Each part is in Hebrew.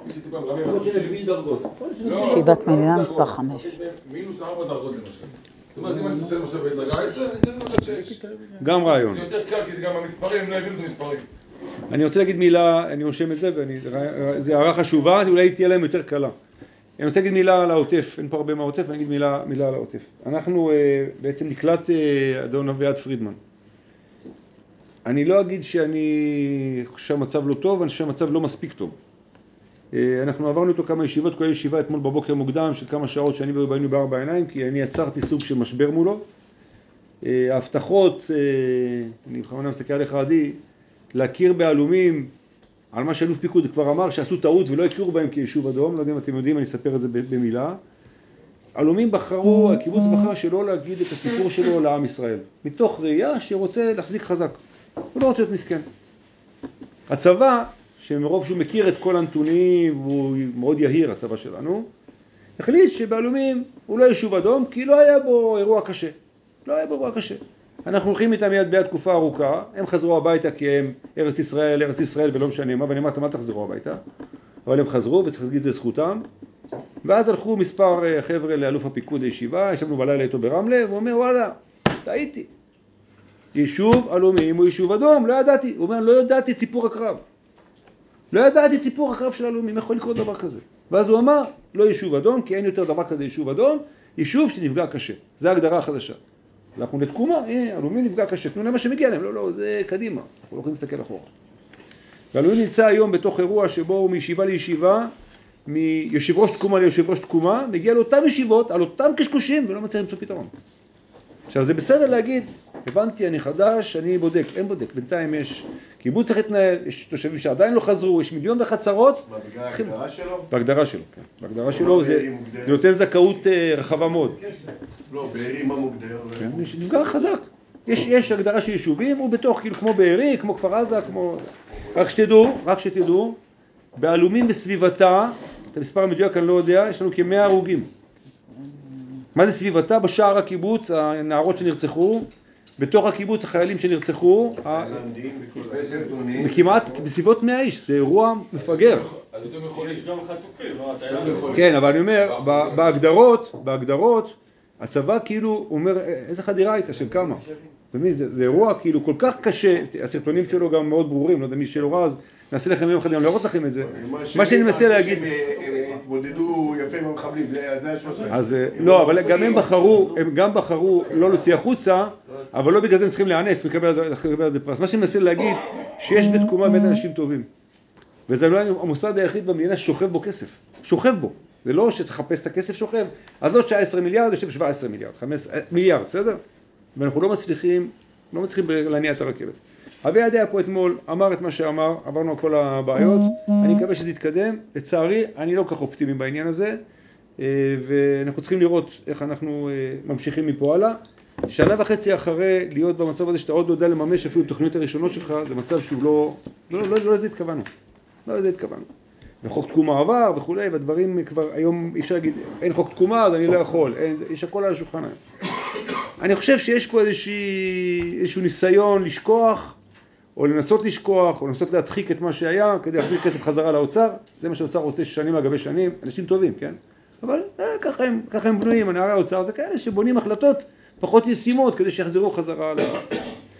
ישיבת מליאה מספר 5. מינוס 4 דרגות למשל. זאת אומרת, אם אני תסיים עכשיו בדרגה 10, אני אתן לך 6. גם רעיון. זה יותר קל, כי זה גם המספרים, הם לא הבינו את המספרים. אני רוצה להגיד מילה, אני רושם את זה, זה הערה חשובה, אולי תהיה להם יותר קלה. אני רוצה להגיד מילה על העוטף, אין פה הרבה מהעוטף, אני אגיד מילה על העוטף. אנחנו בעצם נקלט אדון אביעד פרידמן. אני לא אגיד שאני חושב שהמצב לא טוב, אני חושב שהמצב לא מספיק טוב. אנחנו עברנו אותו כמה ישיבות, כל ישיבה אתמול בבוקר מוקדם של כמה שעות שאני וביינו בארבע עיניים, כי אני יצרתי סוג של משבר מולו. ההבטחות, אני בכוונה מסתכל עליך עדי, להכיר בעלומים, על מה שאלוף פיקוד כבר אמר, שעשו טעות ולא הכירו בהם כיישוב אדום, לא יודע אם אתם יודעים, אני אספר את זה במילה. עלומים בחרו, הקיבוץ בחר שלא להגיד את הסיפור שלו לעם ישראל, מתוך ראייה שרוצה להחזיק חזק, הוא לא רוצה להיות מסכן. הצבא, שמרוב שהוא מכיר את כל הנתונים, והוא מאוד יהיר, הצבא שלנו, החליט שבעלומים הוא לא יישוב אדום, כי לא היה בו אירוע קשה. לא היה בו אירוע קשה. אנחנו הולכים איתם יד ביד תקופה ארוכה, הם חזרו הביתה כי הם ארץ ישראל ולא משנה מה, ואני אמרת, מה תחזרו הביתה? אבל הם חזרו וצריך להגיד את זה זכותם. ואז הלכו מספר חבר'ה לאלוף הפיקוד לישיבה, ישבנו בלילה איתו ברמלה, והוא אומר, וואלה, טעיתי. יישוב עלומים הוא יישוב אדום, לא ידעתי. הוא אומר, לא ידעתי ציפור הקרב. לא ידעתי ציפור הקרב של עלומים, יכול לקרות דבר כזה. ואז הוא אמר, לא יישוב אדום, כי אין יותר דבר כזה יישוב אדום, יישוב שנפגע קשה. זו ההגדרה החדשה. אנחנו לתקומה, עלומים נפגע קשה, תנו למה שמגיע להם, לא, זה קדימה, אנחנו לא יכולים להסתכל אחורה. ועלומים נמצא היום בתוך אירוע שבו הוא מישיבה לישיבה, מיושב ראש תקומה ליושב ראש תקומה, מגיע לאותם ישיבות, על אותם קשקושים, ולא מצליח למצוא פתרון. עכשיו זה בסדר להגיד, הבנתי, אני חדש, אני בודק, אין בודק, בינתיים יש קיבוץ צריך להתנהל, יש תושבים שעדיין לא חזרו, יש מיליון וחצרות. בהגדרה שלו? בהגדרה שלו, כן. בהגדרה שלו זה נותן זכאות רחבה מאוד. לא, בארי מה מוגדר? נפגע חזק. יש הגדרה של יישובים, הוא בתוך, כאילו, כמו בארי, כמו כפר עזה, כמו... רק שתדעו, בעלומים בסביבתה, את המספר המדויק אני לא יודע, יש לנו כ-100 הרוגים. מה זה סביבתה? בשער הקיבוץ, הנערות שנרצחו, בתוך הקיבוץ החיילים שנרצחו, כמעט בסביבות 100 איש, זה אירוע מפגר. אז אתם יכולים, יש גם חטופים, לא? כן, אבל אני אומר, בהגדרות, הצבא כאילו, הוא אומר, איזה חדירה הייתה, של כמה? זה אירוע כאילו כל כך קשה, הסרטונים שלו גם מאוד ברורים, לא יודע מי שלא רע, אז נעשה לכם יום אחד גם להראות לכם את זה. מה שאני מנסה להגיד... הם התמודדו יפה עם המחבלים, זה השלושה. אז לא, אבל גם הם גם בחרו לא להוציא החוצה, אבל לא בגלל זה הם צריכים להיענש, לקבל על זה פרס. מה שאני מנסה להגיד, שיש בתקומה בין אנשים טובים. וזה לא המוסד היחיד במדינה ששוכב בו כסף. שוכב בו. זה לא שצריך לחפש את הכסף שוכב. אז לא 19 מיליארד, יושב 17 מיליארד, 15 מיליארד, בסדר? ואנחנו לא מצליחים להניע את הרכבת. אביעד היה פה אתמול, אמר את מה שאמר, עברנו על כל הבעיות, אני מקווה שזה יתקדם. לצערי, אני לא כך אופטימי בעניין הזה, ואנחנו צריכים לראות איך אנחנו ממשיכים מפה הלאה. שנה וחצי אחרי להיות במצב הזה שאתה עוד לא יודע לממש אפילו תוכניות הראשונות שלך, זה מצב שהוא לא לזה התכוונו. לא לזה התכוונו. וחוק תקומה עבר וכולי, והדברים כבר היום אי אפשר להגיד, אין חוק תקומה אז אני לא יכול, יש הכל על השולחן היום. אני חושב שיש פה איזשהו ניסיון לשכוח, או לנסות לשכוח, או לנסות להדחיק את מה שהיה, כדי להחזיר כסף חזרה לאוצר. זה מה שהאוצר עושה שנים על גבי שנים, אנשים טובים, כן? אבל ככה הם בנויים, הנערי האוצר זה כאלה שבונים החלטות פחות ישימות, כדי שיחזרו חזרה לאוצר.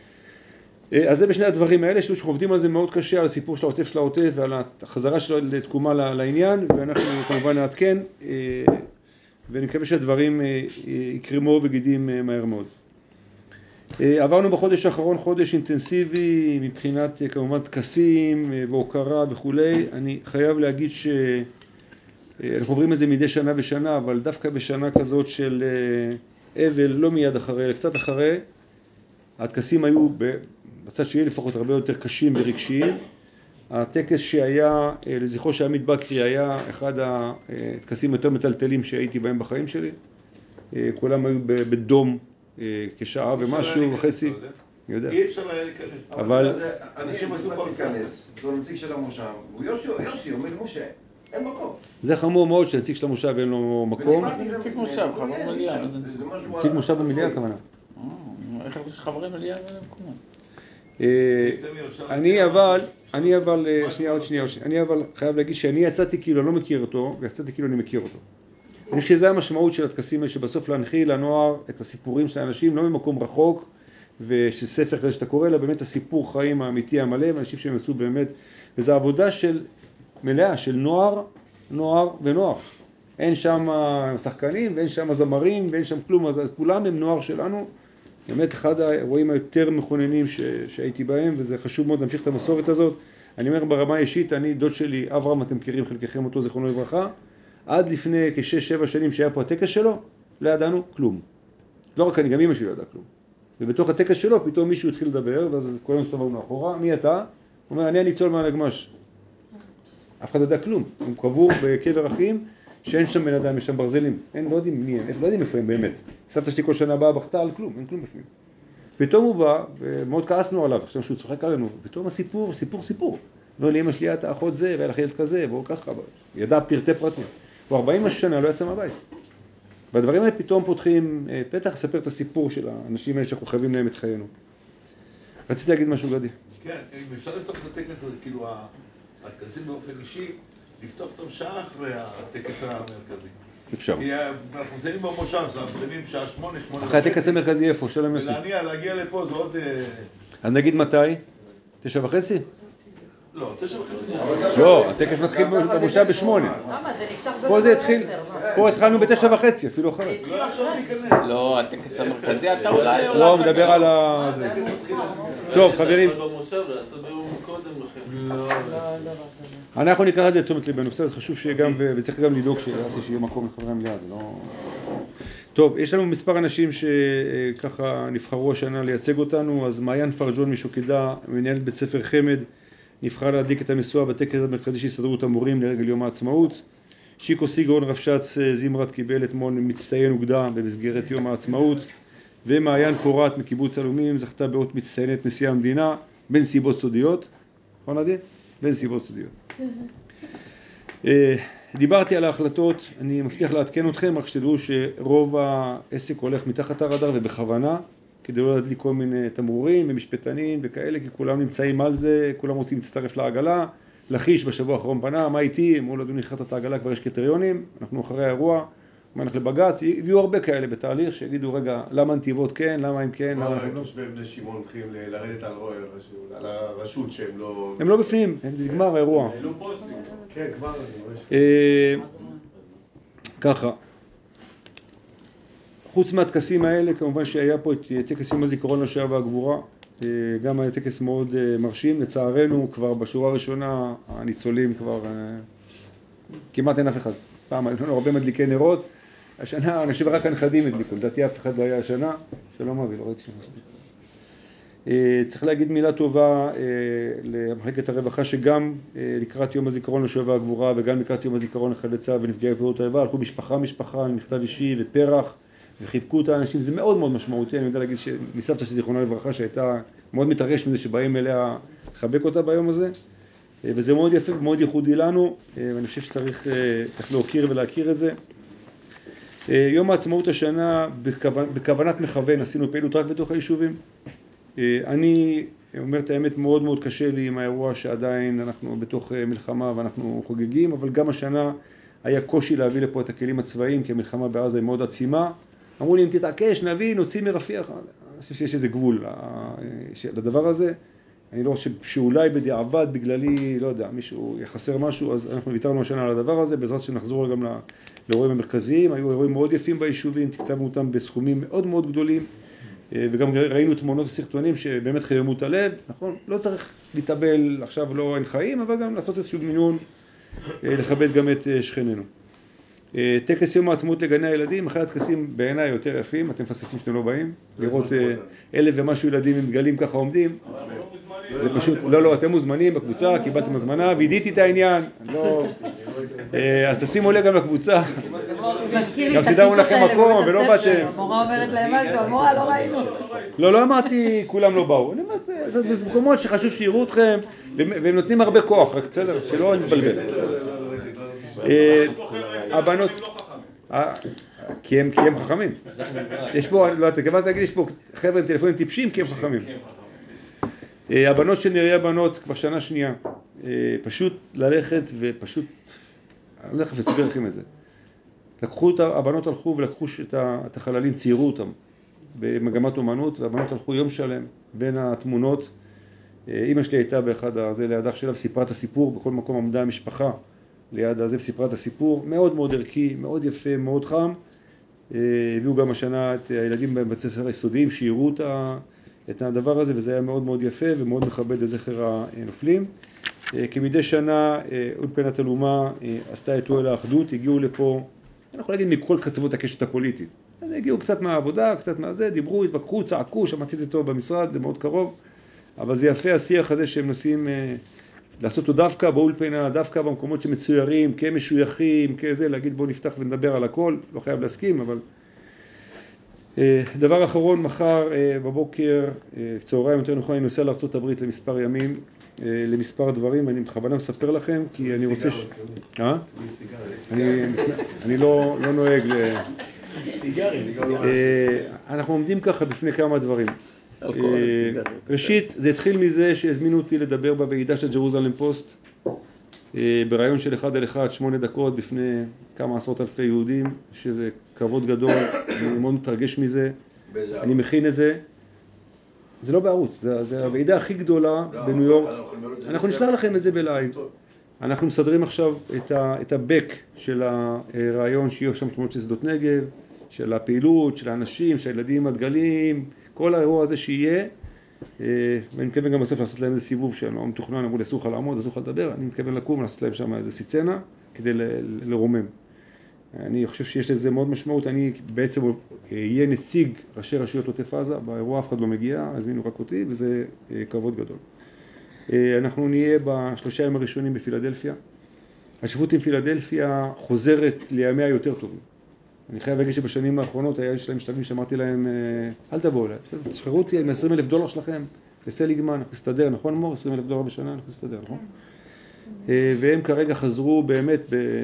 אז זה בשני הדברים האלה, שאנחנו עובדים על זה מאוד קשה, על הסיפור של העוטף ועל החזרה שלו לתקומה לעניין, ואנחנו כמובן נעדכן, ואני מקווה שהדברים יקרמו וגידים מהר מאוד. עברנו בחודש האחרון חודש אינטנסיבי מבחינת כמובן טקסים והוקרה וכולי. אני חייב להגיד שאנחנו עוברים את זה מדי שנה ושנה, אבל דווקא בשנה כזאת של אבל, לא מיד אחרי, קצת אחרי, הטקסים היו בצד שלי לפחות הרבה יותר קשים ורגשיים. הטקס שהיה לזכרו של עמית בקרי היה אחד הטקסים יותר מטלטלים שהייתי בהם בחיים שלי. כולם היו בדום כשעה ומשהו וחצי. אי אפשר להיכנס. אבל אנשים עשו פה להיכנס. זה נציג של המושב. הוא יוסי, אומר למשה, אין מקום. זה חמור מאוד שנציג של המושב אין לו מקום. נציג מושב, חבר מליאה. נציג מושב במליאה הכוונה. איך חברי מליאה ואין מקומות? אני אבל, אני אבל חייב להגיד שאני יצאתי כאילו אני לא מכיר אותו, ויצאתי כאילו אני מכיר אותו. אני חושב שזה המשמעות של הטקסים האלה, שבסוף להנחיל לנוער את הסיפורים של האנשים, לא ממקום רחוק, ושספר כזה שאתה קורא לה, באמת הסיפור חיים האמיתי המלא, ואנשים שהם יצאו באמת, וזו עבודה של מלאה, של נוער ונוער. אין שם שחקנים, ואין שם זמרים, ואין שם כלום, אז כולם הם נוער שלנו, באמת אחד האירועים היותר מכוננים שהייתי בהם, וזה חשוב מאוד להמשיך את המסורת הזאת. אני אומר ברמה האישית, אני דוד שלי, אברהם, אתם מכירים חלקכם אותו, זכרונו לברכה, עד לפני כ6-7 שנים שהיה פה הטקס שלו, לא ידענו כלום. לא רק אני, גם אמא שלי לא ידעה כלום. ובתוך הטקס שלו פתאום מישהו התחיל לדבר, ואז כולנו הסתובבנו מאחורה, מי אתה? הוא אומר, אני הניצול מהנגמ"ש. אף אחד לא יודע כלום. הוא קבור בקבר אחים, שאין שם בן אדם, יש שם ברזלים. לא יודעים מי הם, לא יודעים איפה הם באמת. סבתא שלי כל שנה באה בכתה על כלום, אין כלום בפנים. פתאום הוא בא, ומאוד כעסנו עליו, עכשיו שהוא צוחק עלינו, פתאום סיפור. לא, לאמא שלי הייתה אחות זה, והיה לך ילד כזה, והוא ככה, ידע פרטי פרטים. הוא 40 שנה לא יצא מהבית. והדברים האלה פתאום פותחים פתח לספר את הסיפור של האנשים האלה שאנחנו חייבים להם את חיינו. רציתי להגיד משהו גדי. כן, אם אפשר לפתוח את הטקס הזה, כאילו הטקסים באופן אישי, לפתוח אותם שעה אחרי הטקס המרכזי. אפשר. כי אנחנו מסיימים במושב, אנחנו מסיימים שעה 8. אחרי הטקס המרכזי איפה? שלום יוסי. להגיע לפה זה עוד... אז נגיד מתי? 9:30? לא, 9:30. לא, הטקס מתחיל במושב ב8. למה? זה נפתח פה זה התחיל, פה התחלנו ב9:30, אפילו אחרת. לא אפשר להיכנס. לא, הטקס המרכזי, אתה אולי... הוא מדבר על ה... טוב, חברים. אנחנו נקרא את זה לתשומת ליבנו, בסדר, חשוב שגם, וצריך גם לדאוג שיהיה מקום לחברי המליאה, זה לא... טוב, יש לנו מספר אנשים שככה נבחרו השנה לייצג אותנו, אז מעיין פרג'ון משוקדה, מנהלת בית ספר חמד, נבחרה להדליק את המשואה בטקס המרכזי של הסתדרות המורים לרגל יום העצמאות. שיקו סיגרון רבש"ץ זמרת קיבל אתמול מצטיין אוגדה במסגרת יום העצמאות, ומעיין פורת מקיבוץ אלומים זכתה באות מצטיינת נשיא המדינה בנסיבות סודיות. נכון עדי? בנסיבות סודיות. דיברתי על ההחלטות, אני מבטיח לעדכן אתכם, רק שתדעו שרוב העסק הולך מתחת הרדאר ובכוונה, כדי לא להדליק כל מיני תמרורים ומשפטנים וכאלה, כי כולם נמצאים על זה, כולם רוצים להצטרף לעגלה. לחיש בשבוע האחרון פנה, מה איתי? אמרו לו, אדוני, נכנסת את העגלה, כבר יש קריטריונים, אנחנו אחרי האירוע, מה אנחנו לבג"ץ, הביאו הרבה כאלה בתהליך, שיגידו, רגע, למה נתיבות כן, למה אם כן, למה אנחנו לא. תושבי בני שמעון הולכים לרדת על הרשות שהם לא... הם לא בפנים, זה נגמר האירוע. כן, כבר אני רואה. ככה. חוץ מהטקסים האלה, כמובן שהיה פה את טקס יום הזיכרון לשואה והגבורה, גם היה טקס מאוד מרשים, לצערנו כבר בשורה הראשונה הניצולים כבר כמעט אין אף אחד. פעם היו לנו הרבה מדליקי נרות, השנה אנשים רק הנכדים הדליקו, לדעתי אף אחד לא היה השנה, שלום אבי, לא ראיתי שנכנסתי. צריך להגיד מילה טובה למחלקת הרווחה שגם לקראת יום הזיכרון לשואה והגבורה וגם לקראת יום הזיכרון לחללי צה"ל ונפגעי פעולות האיבה, הלכו משפחה, מכתב אישי ופרח וחיבקו את האנשים, זה מאוד מאוד משמעותי, אני יודע להגיד שמסבתא של זיכרונה לברכה שהייתה מאוד מתרגשת מזה שבאים אליה לחבק אותה ביום הזה, וזה מאוד יפה ומאוד ייחודי לנו, ואני חושב שצריך להוקיר ולהכיר את זה. יום העצמאות השנה בכוונת מכוון עשינו פעילות רק בתוך היישובים. אני אומר את האמת, מאוד מאוד קשה לי עם האירוע שעדיין אנחנו בתוך מלחמה ואנחנו חוגגים, אבל גם השנה היה קושי להביא לפה את הכלים הצבאיים, כי המלחמה בעזה היא מאוד עצימה. אמרו לי, אם תתעקש, נביא, נוציא מרפיח. אני חושב שיש איזה גבול לדבר הזה. אני לא חושב שאולי בדיעבד, בגללי, לא יודע, מישהו יחסר משהו, אז אנחנו ויתרנו השנה על הדבר הזה, בעזרת שנחזור גם לאירועים המרכזיים. היו אירועים מאוד יפים ביישובים, תקצבנו אותם בסכומים מאוד מאוד גדולים, וגם ראינו תמונות וסרטונים שבאמת חיימו את הלב, נכון? לא צריך להתאבל, עכשיו לא אין חיים, אבל גם לעשות איזשהו מינון, לכבד גם את שכנינו. טקס יום העצמאות לגני הילדים, אחרי הטקסים בעיניי יותר יפים, אתם מפספסים שאתם לא באים, לראות 1,000 ומשהו ילדים עם דגלים ככה עומדים, זה פשוט, לא, אתם מוזמנים בקבוצה, קיבלתם הזמנה, וידיתי את העניין, אז תשימו לב גם לקבוצה, גם סידרנו לכם מקום ולא באתם. המורה אומרת להם משהו, המורה לא ראינו. לא אמרתי כולם לא באו, אני אומרת, זה מקומות שחשוב שיראו אתכם, והם נותנים הרבה כוח, רק בסדר, שלא נתבלבל. הבנות, כי הם חכמים. יש פה, לא, אתה כבר תגיד, יש פה חבר'ה עם טלפונים טיפשים כי הם חכמים. הבנות של נריה בנות כבר שנה שנייה, פשוט ללכת ופשוט, אני לא יודע אסביר לכם את זה. הבנות הלכו ולקחו את החללים, ציירו אותם במגמת אומנות, והבנות הלכו יום שלם בין התמונות. אמא שלי הייתה באחד הזה ליד אח שלה וסיפרה את הסיפור, בכל מקום עמדה המשפחה ליד הזה וסיפרה את הסיפור, מאוד מאוד ערכי, מאוד יפה, מאוד חם. הביאו גם השנה את הילדים בבית ספר היסודיים שיראו את הדבר הזה, וזה היה מאוד מאוד יפה ומאוד מכבד לזכר הנופלים. כמדי שנה אולפנת אלומה עשתה את אוהל האחדות, הגיעו לפה, אני יכול להגיד מכל קצוות הקשת הפוליטית. אז הגיעו קצת מהעבודה, קצת מהזה, דיברו, התווכחו, צעקו, שמעתי את זה טוב במשרד, זה מאוד קרוב. אבל זה יפה השיח הזה שהם מנסים לעשות אותו דווקא באולפנה, דווקא במקומות שמצוירים, כמשויכים, כזה, להגיד בואו נפתח ונדבר על הכל, לא חייב להסכים, אבל... דבר אחרון, מחר בבוקר, צהריים יותר נכון, אני נוסע לארצות הברית למספר ימים, למספר דברים, אני בכוונה מספר לכם, כי אני רוצה אני לא נוהג סיגרים. אנחנו עומדים ככה בפני כמה דברים. ראשית, זה התחיל מזה שהזמינו אותי לדבר בוועידה של ג'רוזלם פוסט, ברעיון של 1 על 1, 8 דקות בפני כמה עשרות אלפי יהודים, שזה כבוד גדול, אני מאוד מתרגש מזה, אני מכין את זה. זה לא בערוץ, זה הוועידה הכי גדולה בניו יורק. אנחנו נשלח לכם את זה בלייב. אנחנו מסדרים עכשיו את הבק של הרעיון שיהיו שם תמונות של שדות נגב, של הפעילות, של האנשים, של הילדים הדגלים, כל האירוע הזה שיהיה. ואני מתכוון גם בסוף לעשות להם איזה סיבוב שלא מתוכנן, אמרו לי אסור לך לעמוד, אסור לך לדבר, אני מתכוון לקום ולעשות להם שם איזה סיצנה כדי לרומם. אני חושב שיש לזה מאוד משמעות, אני בעצם אהיה נציג ראשי רשויות עוטף עזה, באירוע אף אחד לא מגיע, הזמינו רק אותי וזה כבוד גדול. אנחנו נהיה בשלושה ימים הראשונים בפילדלפיה. השותפות עם פילדלפיה חוזרת לימיה יותר טובים. אני חייב להגיד שבשנים האחרונות היה יש להם שלבים שאמרתי להם, אל תבואו אליי, בסדר, תשחררו אותי עם $20,000 שלכם, לסליגמן, אנחנו נסתדר, נכון מור? $20,000 בשנה, אנחנו נסתדר, נכון? והם כרגע חזרו באמת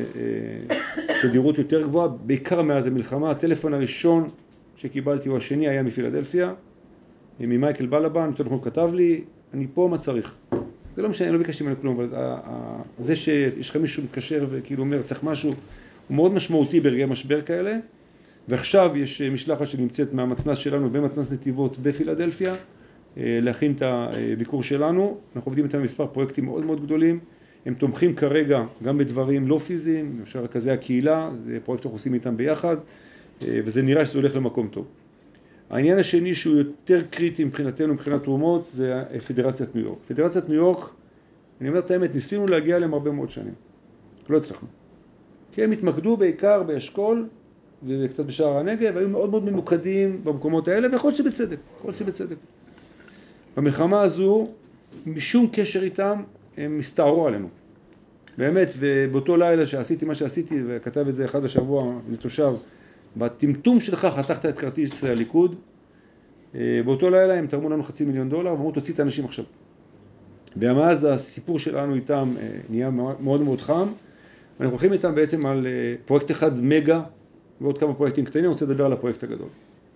בתדירות יותר גבוהה, בעיקר מאז המלחמה. הטלפון הראשון שקיבלתי הוא השני היה מפילדלפיה, ממייקל בלבן, הוא כתב לי, אני פה מה צריך. זה לא משנה, אני לא ביקשתי ממנו כלום, אבל זה שיש לך מישהו מקשר וכאילו אומר צריך משהו, הוא מאוד משמעותי ברגעי משבר כאלה. ועכשיו יש משלחת שנמצאת מהמתנ"ס שלנו ומתנ"ס נתיבות בפילדלפיה, להכין את הביקור שלנו. אנחנו עובדים איתם מספר פרויקטים מאוד מאוד גדולים. הם תומכים כרגע גם בדברים לא פיזיים, למשל רכזי הקהילה, זה פרויקט שאנחנו עושים איתם ביחד, וזה נראה שזה הולך למקום טוב. העניין השני שהוא יותר קריטי מבחינתנו, מבחינת תרומות, זה פדרציית ניו יורק. פדרציית ניו יורק, אני אומר את האמת, ניסינו להגיע להם הרבה מאוד שנים. לא הצלחנו. כי הם התמקדו בעיקר באשכול וקצת בשער הנגב, והיו מאוד מאוד ממוקדים במקומות האלה, ויכול להיות שבצדק. במלחמה הזו, משום קשר איתם, הם מסתערו עלינו. באמת, ובאותו לילה שעשיתי מה שעשיתי, וכתב את זה אחד השבוע, זה תושב, בטמטום שלך חתכת את כרטיס הליכוד, באותו לילה הם תרמו לנו $500,000, ואמרו תוציא את האנשים עכשיו. ומאז הסיפור שלנו איתם נהיה מאוד מאוד חם, ואנחנו הולכים איתם בעצם על פרויקט אחד מגה, ועוד כמה פרויקטים קטנים. אני רוצה לדבר על הפרויקט הגדול.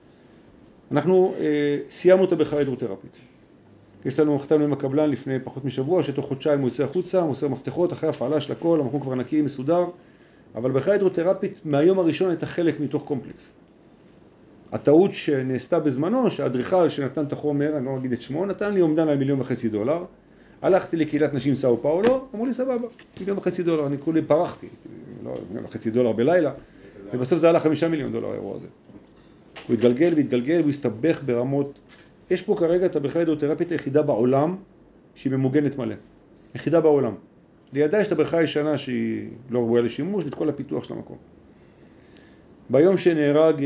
אנחנו סיימנו אותה בחיה הידרותרפית. יש לנו חתמנו עם הקבלן לפני פחות משבוע, שתוך חודשיים הוא יוצא החוצה, הוא מוסר מפתחות, אחרי הפעלה של הכל, המקום כבר נקי, מסודר, אבל בחיה הידרותרפית מהיום הראשון הייתה חלק מתוך קומפלקס. הטעות שנעשתה בזמנו, שהאדריכל שנתן את החומר, אני לא אגיד את שמו, נתן לי אומדן על $1.5 מיליון. הלכתי לקהילת נשים סאו פאולו, אמרו לי סבבה, $1.5 מיליון, אני כולי פרחתי, לא $1.5 מיליון בלילה, ובסוף זה עלה $5 מיליון האירוע הזה. הוא התגלגל והתגלגל, הוא הסתבך ברמות. יש פה כרגע את הבריכה הידרותרפית היחידה בעולם שהיא ממוגנת מלא. יחידה בעולם. לידה יש את הבריכה הישנה שהיא לא ראויה לשימוש, ואת כל הפיתוח של המקום. ביום שנהרג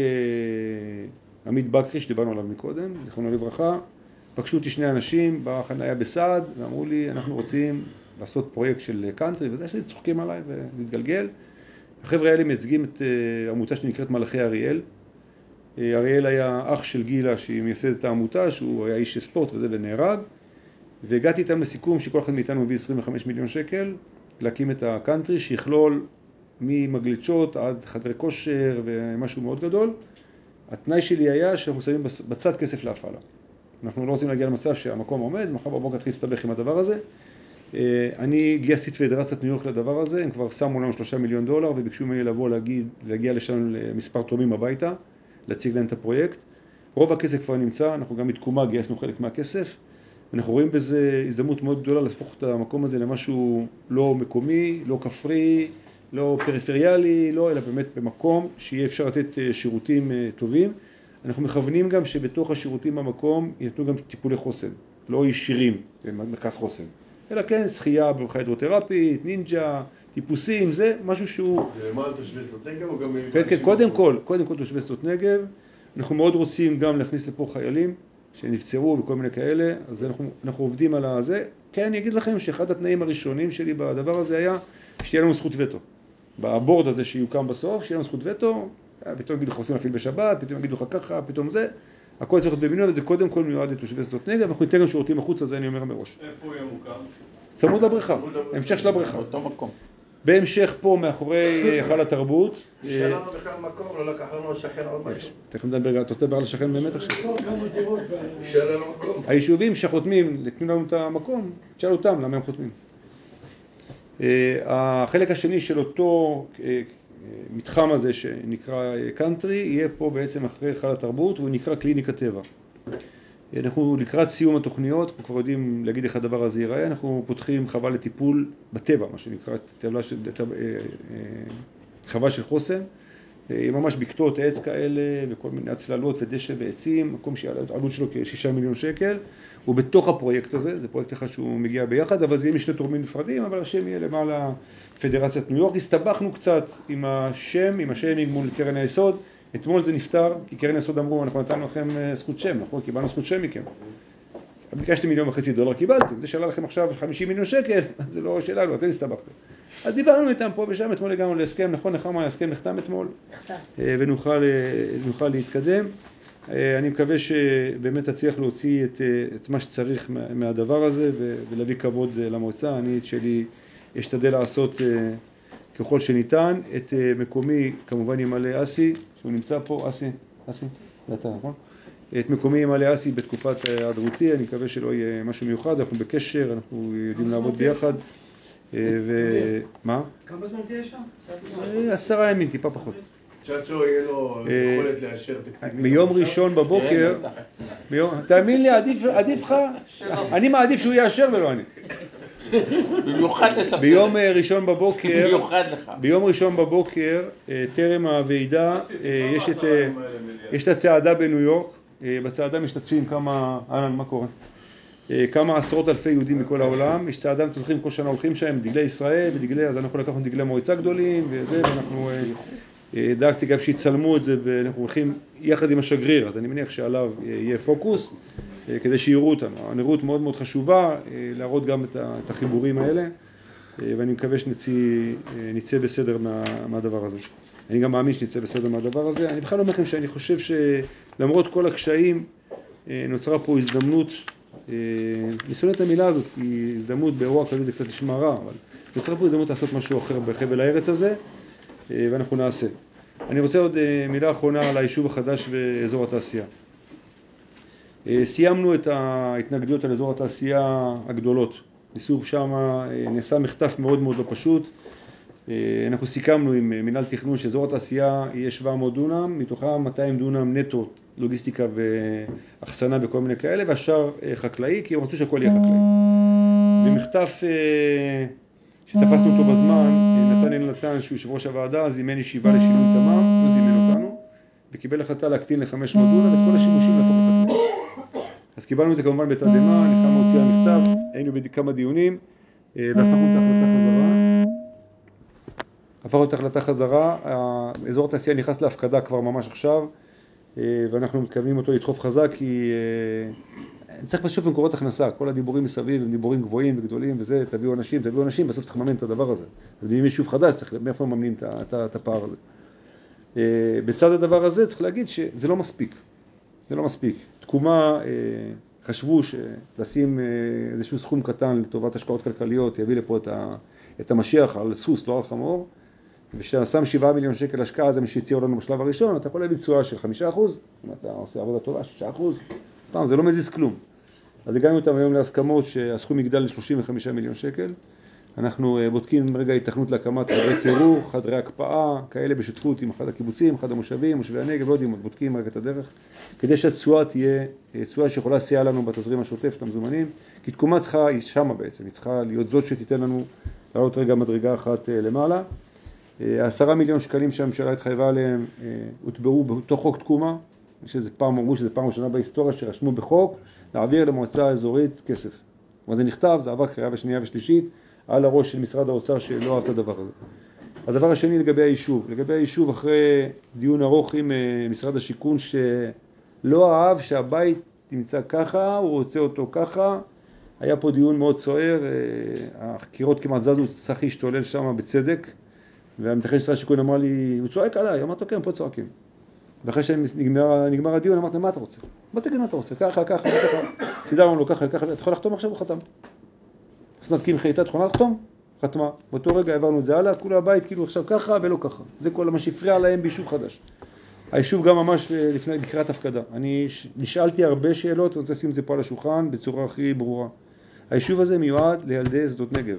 עמית בקרי, שדיברנו עליו מקודם, זכרונו לברכה, פגשו אותי שני אנשים בחניה בסעד, ואמרו לי, אנחנו רוצים לעשות פרויקט של קאנטרי, וזה צוחקים עליי ולהתגלגל. החבר'ה האלה מייצגים את עמותה שנקראת מלאכי אריאל. אריאל היה אח של גילה שהיא מייסדת את העמותה, שהוא היה איש ספורט וזה ונהרג, והגעתי איתם לסיכום שכל אחד מאיתנו מביא $25 מיליון להקים את הקאנטרי, שיכלול ממגלצ'ות עד חדרי כושר ומשהו מאוד גדול. התנאי שלי היה שאנחנו שמים בצד כסף להפעלה. אנחנו לא רוצים להגיע למצב שהמקום עומד, מחר בבוקר תתחיל להסתבך עם הדבר הזה. אני גייסתי את פדרציית ניו יורק לדבר הזה, הם כבר שמו לנו $3 מיליון וביקשו ממני לבוא להגיע לשם למספר תורמים הביתה, להציג להם את הפרויקט. רוב הכסף כבר נמצא, אנחנו גם בתקומה גייסנו חלק מהכסף. אנחנו רואים בזה הזדמנות מאוד גדולה להפוך את המקום הזה למשהו לא מקומי, לא כפרי, לא פריפריאלי, לא, אלא באמת במקום שיהיה אפשר לתת שירותים טובים. אנחנו מכוונים גם שבתוך השירותים במקום ייתנו גם טיפולי חוסן, לא ישירים במרכז חוסן, אלא כן, שחייה בבריכה הידרותרפית, נינג'ה, טיפוסים, זה משהו שהוא... זה למען תושבי שדות נגב או גם... כן, קודם כל תושבי שדות נגב. אנחנו מאוד רוצים גם להכניס לפה חיילים שנפצעו וכל מיני כאלה, אז אנחנו עובדים על זה. כן, אני אגיד לכם שאחד התנאים הראשונים שלי בדבר הזה היה שתהיה לנו זכות וטו. בבורד הזה שיוקם בסוף, שיהיה לנו זכות וטו, פתאום יגידו לך רוצים להפעיל בשבת, פתאום יגידו לך ככה, פתאום זה. הכל צריך להיות במינוי, וזה קודם כל מיועד לתושבי שדות נגב, אנחנו ניתן גם שירותים החוץ, הזה אני אומר מראש. איפה הוא יהיה מוקם? צמוד לבריכה, המשך של הבריכה. באותו מקום. בהמשך פה מאחורי היכל התרבות. נשאר לנו בכלל מקום, לא לקח לנו לשכן עוד משהו. תכף נדבר, אתה רוצה לדבר על השכן באמת עכשיו? נשאר לנו מקום. היישובים שחותמים, נתנו לנו את המקום, תשאל אותם למה הם חותמים. החלק השני של אותו מתחם הזה שנקרא קאנטרי, יהיה פה בעצם אחרי היכל התרבות, והוא נקרא קליניקת טבע. אנחנו לקראת סיום התוכניות, אנחנו כבר יודעים להגיד איך הדבר הזה ייראה, אנחנו פותחים חווה לטיפול בטבע, מה שנקרא חווה של חוסן, ממש בקתות עץ כאלה וכל מיני הצללות ודשא ועצים, מקום שהעלות שלו כ6 מיליון שקל, הוא בתוך הפרויקט הזה, זה פרויקט אחד שהוא מגיע ביחד, אבל זה יהיה משני תורמים נפרדים, אבל השם יהיה למעלה פדרציית ניו יורק. הסתבכנו קצת עם השיימינג מול קרן היסוד, אתמול זה נפטר, כי קרן היסוד אמרו, אנחנו נתנו לכם זכות שם, נכון? קיבלנו זכות שם מכם. ביקשתי $1.5 מיליון, קיבלתם, זה שאלה לכם עכשיו 50 מיליון שקל, זה לא שלנו, אתם הסתבכתם. אז דיברנו איתם פה ושם, אתמול הגענו להסכם, נכון, נחמה, ההסכם נחתם אתמול, ונוכל להתקדם. אני מקווה שבאמת תצליח להוציא את מה שצריך מהדבר הזה, ולהביא כבוד למועצה. אני את שלי אשתדל לעשות ככל שניתן. את מקומי כמובן ימלא אסי, שהוא נמצא פה, אסי, זה אתה, נכון? את מקומי ימלא אסי בתקופת היעדרותי, אני מקווה שלא יהיה משהו מיוחד, אנחנו בקשר, אנחנו יודעים לעבוד ביחד. מה? כמה זמן תהיה שם? 10 ימים, טיפה פחות. צ'אצ'ו יהיה לו יכולת לאשר תקציבים. ביום ראשון בבוקר, תאמין לי, עדיף לך, אני מעדיף שהוא יאשר ולא אני. במיוחד לספסל. ביום ראשון בבוקר, טרם הוועידה, יש את הצעדה בניו יורק, בצעדה משתתפים מה קורה? כמה עשרות אלפי יהודים מכל העולם, יש צעדה, אתם זוכרים, כל שנה הולכים שם, דגלי ישראל, אז אנחנו לקחנו דגלי מועצה גדולים, ואנחנו דאגתי גם שיצלמו את זה, ואנחנו הולכים יחד עם השגריר, אז אני מניח שעליו יהיה פוקוס, כדי שיראו אותנו. הנראות מאוד מאוד חשובה, להראות גם את החיבורים האלה, ואני מקווה שנצא בסדר מהדבר הזה. אני גם מאמין שנצא בסדר מהדבר הזה. אני בכלל אומר לכם שאני חושב שלמרות כל הקשיים, נוצרה פה הזדמנות, אני שונא את המילה הזאת, כי הזדמנות באירוע כזה זה קצת נשמע רע, אבל נוצרה פה הזדמנות לעשות משהו אחר בחבל הארץ הזה, ואנחנו נעשה. אני רוצה עוד מילה אחרונה על היישוב החדש באזור התעשייה. סיימנו את ההתנגדויות על אזור התעשייה הגדולות. נעשה מחטף מאוד מאוד לא פשוט. אנחנו סיכמנו עם מנהל תכנון שאזור התעשייה יהיה 700 דונם, מתוכם 200 דונם נטו, לוגיסטיקה ואחסנה וכל מיני כאלה, והשאר חקלאי, כי הם רצו שהכל יהיה חקלאי. במחטף שתפסנו אותו בזמן, נתן שהוא יושב ראש הוועדה, זימן ישיבה לשינוי תמ"מ, הוא זימן אותנו, וקיבל החלטה להקטין ל-500 דונם ואת כל השימושים להפוך לחקלאי. אז קיבלנו את זה כמובן בתדהמה, נחמה הוציאה מכתב, היינו בכמה דיונים, הפכנו את ההחלטה חזרה. אזור התעשייה נכנס להפקדה כבר ממש עכשיו, ואנחנו מתכוונים אותו לדחוף חזק, כי צריך פשוט במקורות הכנסה. כל הדיבורים מסביב הם דיבורים גבוהים וגדולים, וזה, תביאו אנשים, בסוף צריך לממן את הדבר הזה. אז אם יש שוב חדש, צריך, מאיפה מממנים את הפער הזה. בצד הדבר הזה צריך להגיד שזה לא מספיק. זה לא מספיק. תקומה חשבו שלשים איזשהו סכום קטן לטובת השקעות כלכליות, יביא לפה את המשיח על סוס, לא על חמור, ושאתה שם 7 מיליון שקל השקעה, זה מה שהציעו לנו בשלב הראשון, אתה יכול להביא תשואה של 5%, אם אתה עושה עבודה טובה, 6%, פעם, זה לא מזיז כלום. אז הגענו איתם היום להסכמות שהסכום יגדל ל-35 מיליון שקל. אנחנו בודקים רגע התכנות להקמת חדרי קירור, חדרי הקפאה, כאלה בשותפות עם אחד הקיבוצים, אחד המושבים, מושבי הנגב, לא יודעים, בודקים רק את הדרך, כדי שהתשואה תהיה תשואה שיכולה לסייע לנו בתזרים השוטף של המזומנים, כי תקומה צריכה, היא שמה בעצם, היא צריכה להיות זאת שתיתן לנו לעלות רגע מדרגה אחת למעלה. 10 מיליון שקלים שהממשלה התחייבה עליהם הוטבעו בתוך חוק תקומה, שזה פעם אמרו שזה פעם ראשונה בהיסטוריה שרשמו בחוק, להעביר למועצה האזורית כסף. אבל זה נכתב, זה עבר קריאה ושנייה ושלישית, על הראש של משרד האוצר שלא אהב את הדבר הזה. הדבר השני לגבי היישוב. לגבי היישוב אחרי דיון ארוך עם משרד השיכון שלא אהב שהבית נמצא ככה, הוא רוצה אותו ככה. היה פה דיון מאוד סוער, החקירות כמעט זזו, צחי השתולל שם בצדק. והמתכנן של משרד השיכון אמר לי, הוא צועק עליי, אמרתי לו כן, פה צועקים. ואחרי שנגמר הדיון אמרתי, מה אתה רוצה? בוא תגיד מה אתה רוצה, ככה, ככה, ככה. סידרנו לו ככה, ככה, אתה יכול לחתום עכשיו? הוא חתם. אז נקים חייטת תכונה לחתום, חתמה. באותו רגע העברנו את זה הלאה, כולו הבית כאילו עכשיו ככה ולא ככה. זה כל מה שהפריע להם ביישוב חדש. היישוב גם ממש לפני לקראת הפקדה. אני נשאלתי הרבה שאלות, אני רוצה לשים את זה פה על השולחן בצורה הכי ברורה. היישוב הזה מיועד לילדי שדות נגב.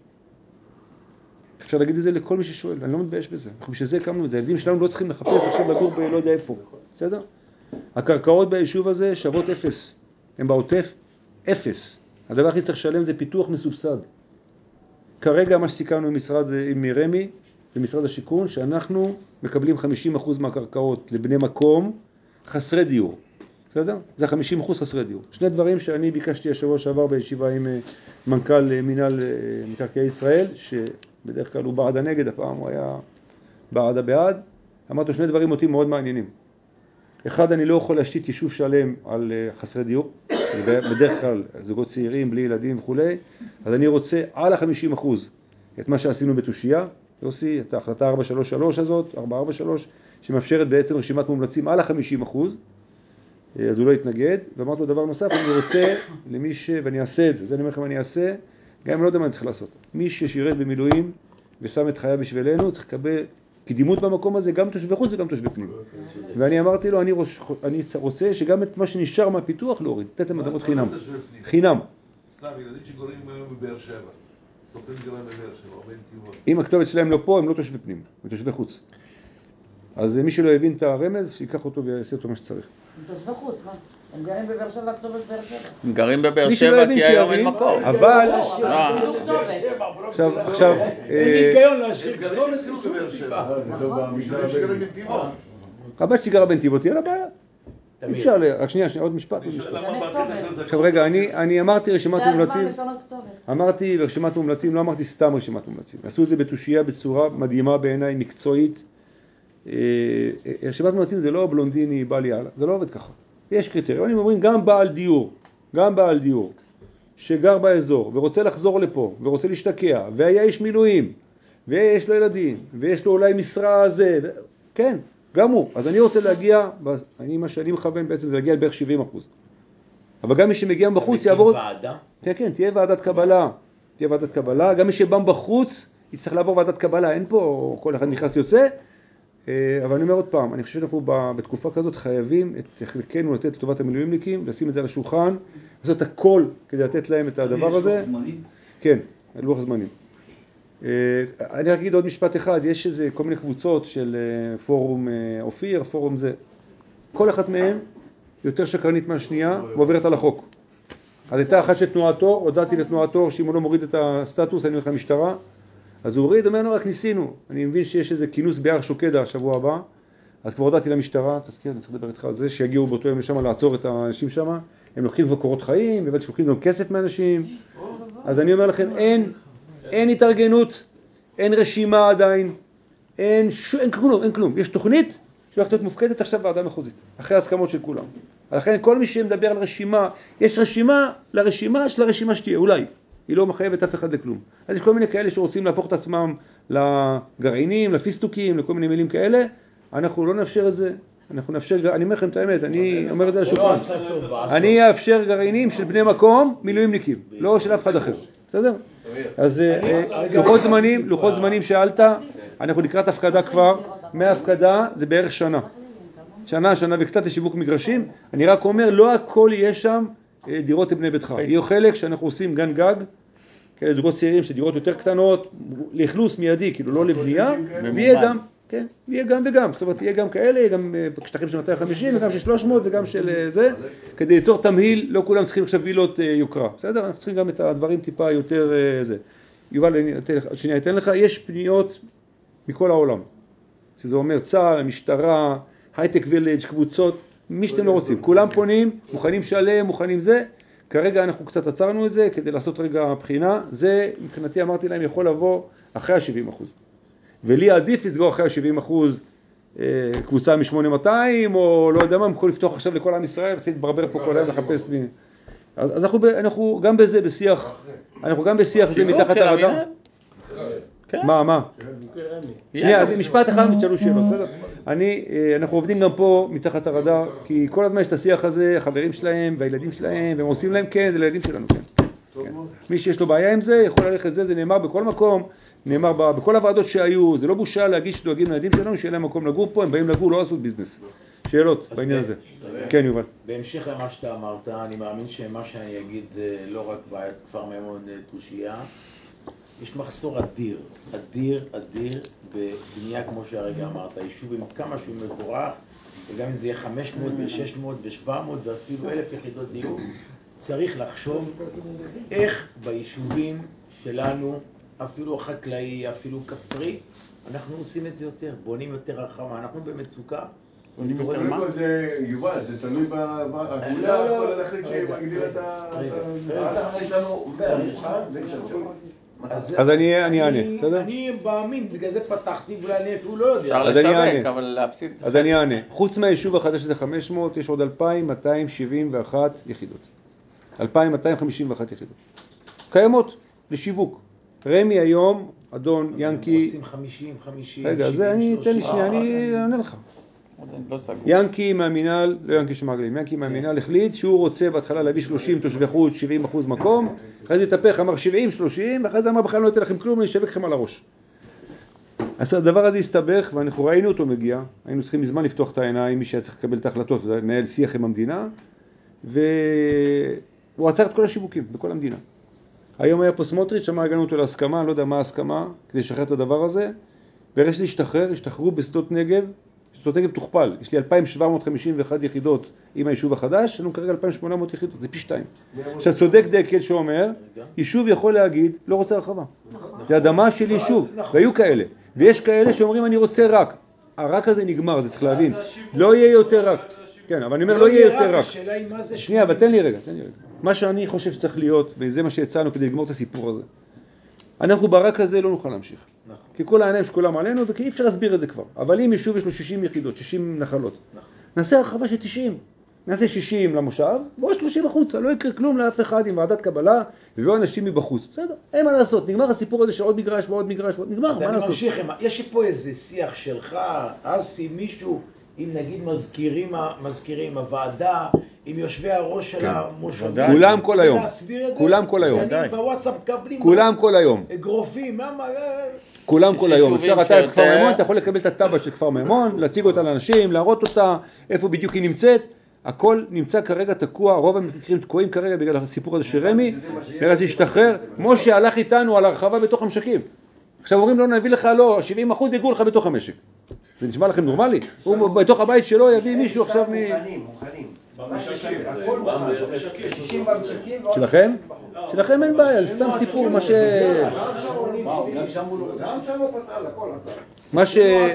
אפשר להגיד את זה לכל מי ששואל, אני לא מתבייש בזה. אנחנו בשביל זה הקמנו את זה. הילדים שלנו לא צריכים לחפש עכשיו לגור בלא יודע איפה. בסדר? הקרקעות ביישוב הזה שוות אפס. הם בעוטף אפס. הדבר הכי צריך לשלם זה פיתוח מסובסד. כרגע מה שסיכמנו עם רמי ומשרד השיכון, שאנחנו מקבלים 50% מהקרקעות לבני מקום חסרי דיור. בסדר? זה 50% חסרי דיור. שני דברים שאני ביקשתי השבוע שעבר בישיבה עם מנכ"ל מינהל מקרקעי ישראל, שבדרך כלל הוא בעד הנגד, הפעם הוא היה בעד הבעד. אמרתי שני דברים אותי מאוד מעניינים. אחד, אני לא יכול להשתית יישוב שלם על חסרי דיור, בדרך כלל זוגות צעירים, בלי ילדים וכו'. אז אני רוצה על ה-50% את מה שעשינו בתושייה, יוסי, את ההחלטה 433 הזאת, 443, שמאפשרת בעצם רשימת מומלצים על ה-50%, אז הוא לא יתנגד. ואמרתי לו דבר נוסף, אני רוצה למי ואני אעשה את זה, זה אני אומר לכם אני אעשה, גם אם לא יודע מה אני צריך לעשות. מי ששירת במילואים ושם את חייו בשבילנו, צריך לקבל קדימות במקום הזה, גם תושבי חוץ וגם תושבי פנים. ואני אמרתי לו, אני רוצה שגם את מה שנשאר מהפיתוח להוריד, לתת להם אדמות חינם. חינם. סתם, ילדים שגורמים היום בבאר שבע, סופרים דירה בבאר שבע, או בנתיבות. אם הכתובת שלהם לא פה, הם לא תושבי פנים, הם תושבי חוץ. אז מי שלא הבין את הרמז, שיקח אותו ויעשה אותו מה שצריך. הם תושבי חוץ, מה? הם גרים בבאר שבע, כתובת באר שבע. הם גרים בבאר שבע כי היום אין מקום. אבל... כתובת. עכשיו... אין ניקיון להשאיר גרים כתובת אצלנו בבאר שבע. זה טוב במגזר ילדים שגרים הבדואי. בנתיבות. הבת שגרה בנתיבות, תהיה לה בעיה. אפשר רק שנייה, עוד משפט. עכשיו רגע, אני אמרתי רשימת מומלצים. אמרתי רשימת מומלצים, לא אמרתי סתם רשימת מומלצים. עשו את זה בתושייה בצורה מדהימה בעיניי, מקצועית. רשימת מומלצים זה לא בלונדיני, בא לי הלאה, זה לא עובד ככה. יש קריטריונים, אומרים גם בעל דיור, שגר באזור ורוצה לחזור לפה ורוצה להשתקע, והיה איש מילואים, ויש לו ילדים, ויש לו אולי משרה זה, כן, גם הוא. אז אני רוצה להגיע, מה שאני מכוון בעצם זה להגיע לבערך 70%. אבל גם מי שמגיע בחוץ יעבור... ועדה? כן, תהיה ועדת קבלה. גם מי שבא בחוץ יצטרך לעבור ועדת קבלה, אין פה כל אחד נכנס יוצא. אבל אני אומר עוד פעם, אני חושב שאנחנו בתקופה כזאת חייבים את חלקנו לתת לטובת המילואימניקים, לשים את זה על השולחן, לעשות הכל כדי לתת להם את הדבר הזה. יש לוח זמנים? כן, לוח זמנים. אני רק אגיד עוד משפט אחד, יש איזה כל מיני קבוצות של פורום אופיר, פורום זה. כל אחת מהם יותר שקרנית מהשנייה ועוברת על החוק. אז הייתה אחת של תנועתו, הודעתי לתנועתו שאם הוא לא מוריד את הסטטוס אני הולך למשטרה. אז הוא הוריד, אומר לנו רק ניסינו. אני מבין שיש איזה כינוס ביער שוקדה השבוע הבא, אז כבר הודעתי למשטרה, תזכיר, אני צריך לדבר איתך על זה, שיגיעו באותו יום לשם לעצור את האנשים שם. הם לוקחים כבר קורות חיים, ובאמת שלוקחים גם כסף מאנשים. אז אני אומר לכם, אין התארגנות, אין רשימה עדיין, אין כלום. יש תוכנית שהולכת להיות מופקדת עכשיו ועדה מחוזית, אחרי הסכמות של כולם. לכן כל מי שמדבר על רשימה, יש רשימה לרשימה של הרשימה שתהיה, אולי. היא לא מחייבת אף אחד לכלום. אז יש כל מיני כאלה שרוצים להפוך את עצמם לגרעינים, לפיסטוקים, לכל מיני מילים כאלה. אנחנו לא נאפשר את זה. אנחנו נאפשר, אני אומר לכם את האמת, אני אומר את זה על השולחן. אני אאפשר גרעינים של בני מקום, מילואימניקים, לא של אף אחד אחר. בסדר? אז לוחות זמנים שאלת, אנחנו לקראת הפקדה כבר, מההפקדה זה בערך שנה. שנה וקצת לשיווק מגרשים. אני רק אומר, לא הכל יהיה שם דירות לבני ביתך. יהיו חלק שאנחנו עושים גן גג, כאלה זוגות צעירים שדירות יותר קטנות, לאכלוס מיידי, כאילו לא לבנייה, ויהיה גם, כן, יהיה גם וגם, זאת אומרת, יהיה גם כאלה, יהיה גם שטחים של 250 וגם של 300 וגם של זה, כדי ליצור תמהיל, לא כולם צריכים עכשיו וילות יוקרה, בסדר? אנחנו צריכים גם את הדברים טיפה יותר זה. יובל, שנייה, אתן לך, יש פניות מכל העולם, שזה אומר צה"ל, המשטרה, הייטק וילג', קבוצות, מי שאתם לא רוצים, כולם פונים, מוכנים שלם, מוכנים זה, כרגע אנחנו קצת עצרנו את זה כדי לעשות רגע בחינה, זה מבחינתי אמרתי להם יכול לבוא אחרי ה-70%. ולי עדיף לסגור אחרי ה-70% קבוצה מ-8200 או לא יודע מה, יכול לפתוח עכשיו לכל עם ישראל ותתברבר פה כל היום לחפש מי. אז אנחנו גם בזה בשיח, אנחנו גם בשיח זה מתחת הרדאר. מה? שנייה, משפט אחד ותשאלו שאלות, בסדר? אנחנו עובדים גם פה מתחת הרדאר, כי כל הזמן יש את השיח הזה, החברים שלהם והילדים שלהם, והם עושים להם כן, זה לילדים שלנו, כן. מי שיש לו בעיה עם זה, יכול ללכת זה נאמר בכל מקום, נאמר בכל הוועדות שהיו, זה לא בושה להגיד שדואגים לילדים שלנו, שיהיה להם מקום לגור פה, הם באים לגור, לא עשו ביזנס. שאלות בעניין הזה. כן, יובל. בהמשך למה שאתה אמרת, אני מאמין שמה שאני אגיד זה לא רק בעיית כפר מימון תושייה, יש מחסור אדיר בבנייה כמו שהרגע אמרת, יישוב עם כמה שהוא מבורך, וגם אם זה יהיה 500 ו-600 ו-700 ואפילו 1,000 יחידות דיור, צריך לחשוב איך ביישובים שלנו, אפילו חקלאי, אפילו כפרי, אנחנו עושים את זה יותר, בונים יותר רחמה, אנחנו במצוקה. יובל, זה תלוי בגולה, יכול להחליט שמגדיל את ה... יש לנו מוכן, זה אפשר. אז אני אענה, בסדר? אני מאמין, בגלל זה פתחתי, ואולי אני אפילו לא יודע. אפשר לשווק, אבל להפסיד. אז אני אענה. חוץ מהיישוב החדש שזה 500, יש עוד 2,271 יחידות. 2,251 יחידות. קיימות לשיווק. רמי היום, אדון ינקי... רוצים 50, רגע, זה תן לי שנייה, אני אענה לך. ינקי מהמינהל, לא ינקי שמגלים, ינקי מהמינהל החליט שהוא רוצה בהתחלה להביא 30 תושבי חוץ, 70% מקום, אחרי זה התהפך, אמר 70-30, ואחרי זה אמר בכלל לא נותן לכם כלום, אני אשווק לכם על הראש. אז הדבר הזה הסתבך, ואנחנו ראינו אותו מגיע, היינו צריכים מזמן לפתוח את העיניים, מי שהיה צריך לקבל את ההחלטות, לנהל שיח עם המדינה, והוא עצר את כל השיווקים בכל המדינה. היום היה פה סמוטריץ', אמר הגענו אותו להסכמה, אני לא יודע מה ההסכמה, כדי לשחרר את הדבר הזה, ברגע שזה השתחררו בשדות נגב, שדות נגב תוכפל, יש לי 2,751 יחידות עם היישוב החדש, יש לנו כרגע 2,800 יחידות, זה פי 2. עכשיו צודק דקל שאומר, יישוב יכול להגיד, לא רוצה הרחבה. זה אדמה של יישוב, והיו כאלה. ויש כאלה שאומרים, אני רוצה רק. הרק הזה נגמר, זה צריך להבין. לא יהיה יותר רק. כן, אבל אני אומר, לא יהיה יותר רק. שנייה, אבל תן לי רגע. מה שאני חושב שצריך להיות, וזה מה שיצאנו כדי לגמור את הסיפור הזה. אנחנו ברק הזה לא נוכל להמשיך. כי כל העיניים שכולם עלינו, וכי אי אפשר להסביר את זה כבר. אבל אם יישוב יש לו 60 יחידות, 60 נחלות, נעשה הרחבה של 90. נעשה 60 למושב, ועוד 30 החוצה. לא יקרה כלום לאף אחד עם ועדת קבלה, ויהיו אנשים מבחוץ. בסדר, אין מה לעשות. נגמר הסיפור הזה של עוד מגרש ועוד מגרש, נגמר, מה לעשות? ממשיך, יש פה איזה שיח שלך, אסי, מישהו, אם נגיד מזכירים הוועדה, עם יושבי הראש של המושבים. כולם כל היום. כולם כל היום. בוואטסאפ מקבלים. כולם כל היום. אגרופים, למה? כולם כל היום. אפשר אתה בכפר מימון, אתה יכול לקבל את הטאבה של כפר מימון, להציג אותה לאנשים, להראות אותה, איפה בדיוק היא נמצאת. הכל נמצא כרגע תקוע, רוב המקרים תקועים כרגע בגלל הסיפור הזה של רמי, בגלל זה השתחרר. משה הלך איתנו על הרחבה בתוך המשקים. עכשיו אומרים לו, נביא לך לא, 70% יגעו לך בתוך המשק. זה נשמע לכם נורמלי? הוא בתוך הבית שלו יביא מישהו עכשיו מוכנים. שלכם? שלכם אין בעיה, זה סתם סיפור מה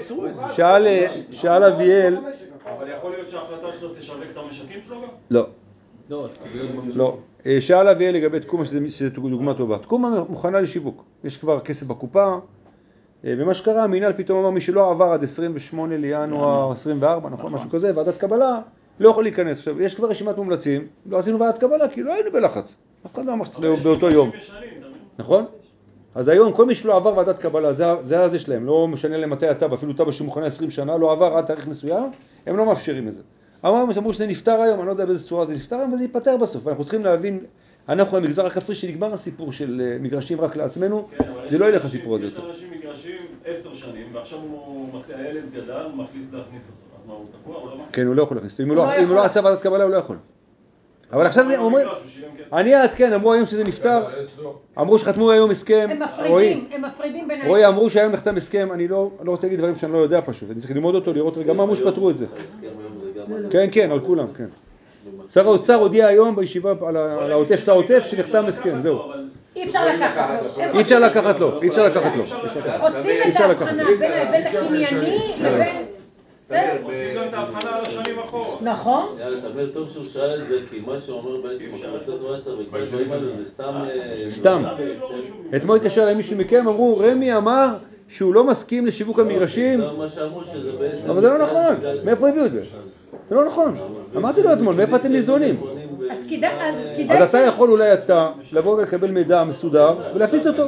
ששאל אביאל. אבל יכול להיות שההחלטה שלו תשווק את המשקים שלו גם? לא. שאל אביאל לגבי תקומה, שזה דוגמה טובה. תקומה מוכנה לשיווק. יש כבר כסף בקופה, ומה שקרה, המינהל פתאום אמר, מי שלא עבר עד 28 לינואר 24, נכון? משהו כזה, ועדת קבלה, לא יכול להיכנס. עכשיו, יש כבר רשימת מומלצים, לא עשינו ועדת קבלה, כי לא היינו בלחץ. אף אחד לא אמר שצריך באותו יום. נכון? אז היום, כל מי שלא עבר ועדת קבלה, זה הזה שלהם, לא משנה להם מתי הטאבה, אפילו טאבה שמוכנה 20 שנה, לא עבר עד תאריך מסוים, הם לא מאפשרים את זה. אמרו שזה נפטר היום, אני לא יודע באיזה צורה זה נפטר היום, וזה ייפטר בסוף. אנחנו צריכים להבין, אנחנו המגזר הכפרי שנגמר הסיפור של מגרשים רק לעצמנו, זה לא ילך הסיפור הזה יותר. יש לאנשים מגרשים 10 שנים, ועכשיו הילד גדל, הוא מחליט להכניס אותו. אז מה, הוא תקוע? הוא לא מכניס? כן, הוא לא יכול להכניס אותו. אם הוא לא עשה ועדת קבלה, הוא לא יכול. אבל עכשיו זה אומרים, אני אעדכן, אמרו היום שזה נפטר, אמרו שחתמו היום הסכם, הם מפרידים ביניהם. רועי, אמרו שהיום נחתם הסכם, אני לא רוצה להגיד דברים שאני לא יודע פשוט, אני צריך ללמוד אותו, לראות רגע מה אמרו שפתרו את זה. כן, על כולם, כן. שר האוצר הודיע היום בישיבה על העוטף שאתה עוטף שנחתם הסכם, זהו. אי אפשר לקחת לו. אי אפשר לקחת לו. עושים את ההבחנה בין ההיבט הקנייני לבין... בסדר. עושים גם את ההבחנה על השנים אחורה. נכון. יאללה, תמיר, טוב שהוא שאל את זה, כי מה שאומר בעצם הקבוצות וואטסאפ וכל הדברים האלו זה סתם... אתמול התקשר להם מישהו מכם, אמרו, רמי אמר שהוא לא מסכים לשיווק המגרשים. זה מה שאמרו שזה בעצם... אבל זה לא נכון, מאיפה הביאו את זה? זה לא נכון. אמרתי לו אתמול, מאיפה אתם ניזונים? אז כדאי... אז אתה יכול אולי אתה לבוא ולקבל מידע מסודר ולהפיץ אותו.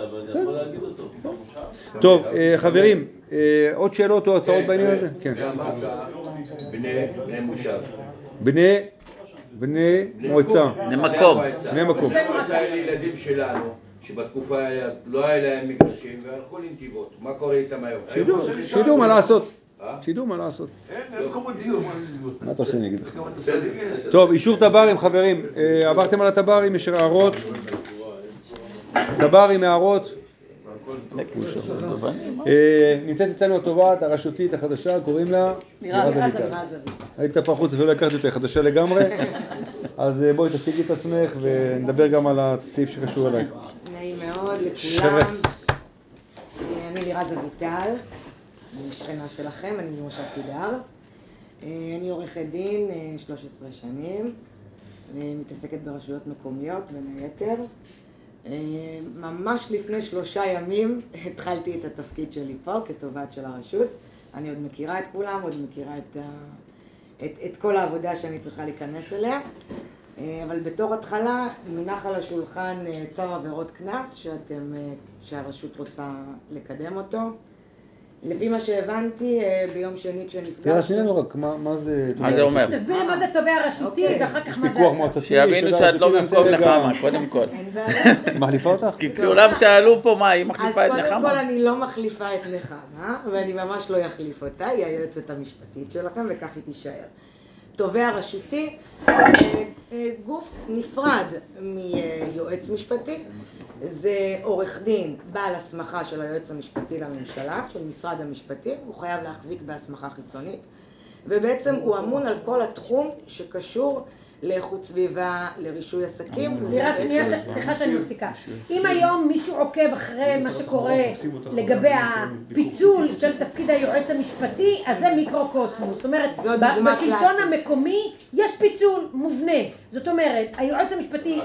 טוב, חברים, עוד שאלות או הצעות בעניין הזה? כן. בני מושב. בני מועצה. בני מקום. בני מקום. מועצה לילדים שלנו, שבתקופה לא היה להם מגרשים והלכו לנתיבות. מה קורה איתם היום? שידעו מה לעשות. שידעו מה לעשות. אין מקומות דיור. מה אתה עושה נגיד לך? טוב, אישור טברים חברים. עברתם על הטברים, יש הערות? טברים, הערות? נמצאת אצלנו התובעת הרשותית החדשה, קוראים לה לירז אביטל. היית פה חוץ ולא הכרתי אותה, חדשה לגמרי. אז בואי תציגי את עצמך ונדבר גם על הסעיף שקשור אלייך. נעים מאוד לכולם. אני לירז אביטל, אני שכנה שלכם, אני ממושב תידר. אני עורכת דין 13 שנים, מתעסקת ברשויות מקומיות בין היתר. ממש לפני 3 ימים התחלתי את התפקיד שלי פה כתובעת של הרשות. אני עוד מכירה את כולם, עוד מכירה את כל העבודה שאני צריכה להיכנס אליה. אבל בתור התחלה מונח על השולחן צו עבירות קנס שהרשות רוצה לקדם אותו. לפי מה שהבנתי, ביום שני כשנפגשנו... תראה לנו רק, מה זה... מה זה אומר? תסביר לי מה זה תובע רשותי ואחר כך מה זה... פיקוח מועצתי... שיבינו שאת לא במקום נחמה, קודם כל. מחליפה אותך? כי כולם שאלו פה מה, היא מחליפה את נחמה? אז קודם כל אני לא מחליפה את נחמה, ואני ממש לא אחליף אותה, היא היועצת המשפטית שלכם וכך היא תישאר. תובע רשותי, גוף נפרד מיועץ משפטי, זה עורך דין בעל הסמכה של היועץ המשפטי לממשלה, של משרד המשפטים, הוא חייב להחזיק בהסמכה חיצונית, ובעצם הוא אמון על כל התחום שקשור לאיכות סביבה, לרישוי עסקים. סליחה שאני מפסיקה. אם היום מישהו עוקב אחרי מה שקורה לגבי הפיצול של תפקיד היועץ המשפטי, אז זה מיקרוקוסמוס. זאת אומרת, בשלטון המקומי יש פיצול מובנה. זאת אומרת, היועץ המשפטי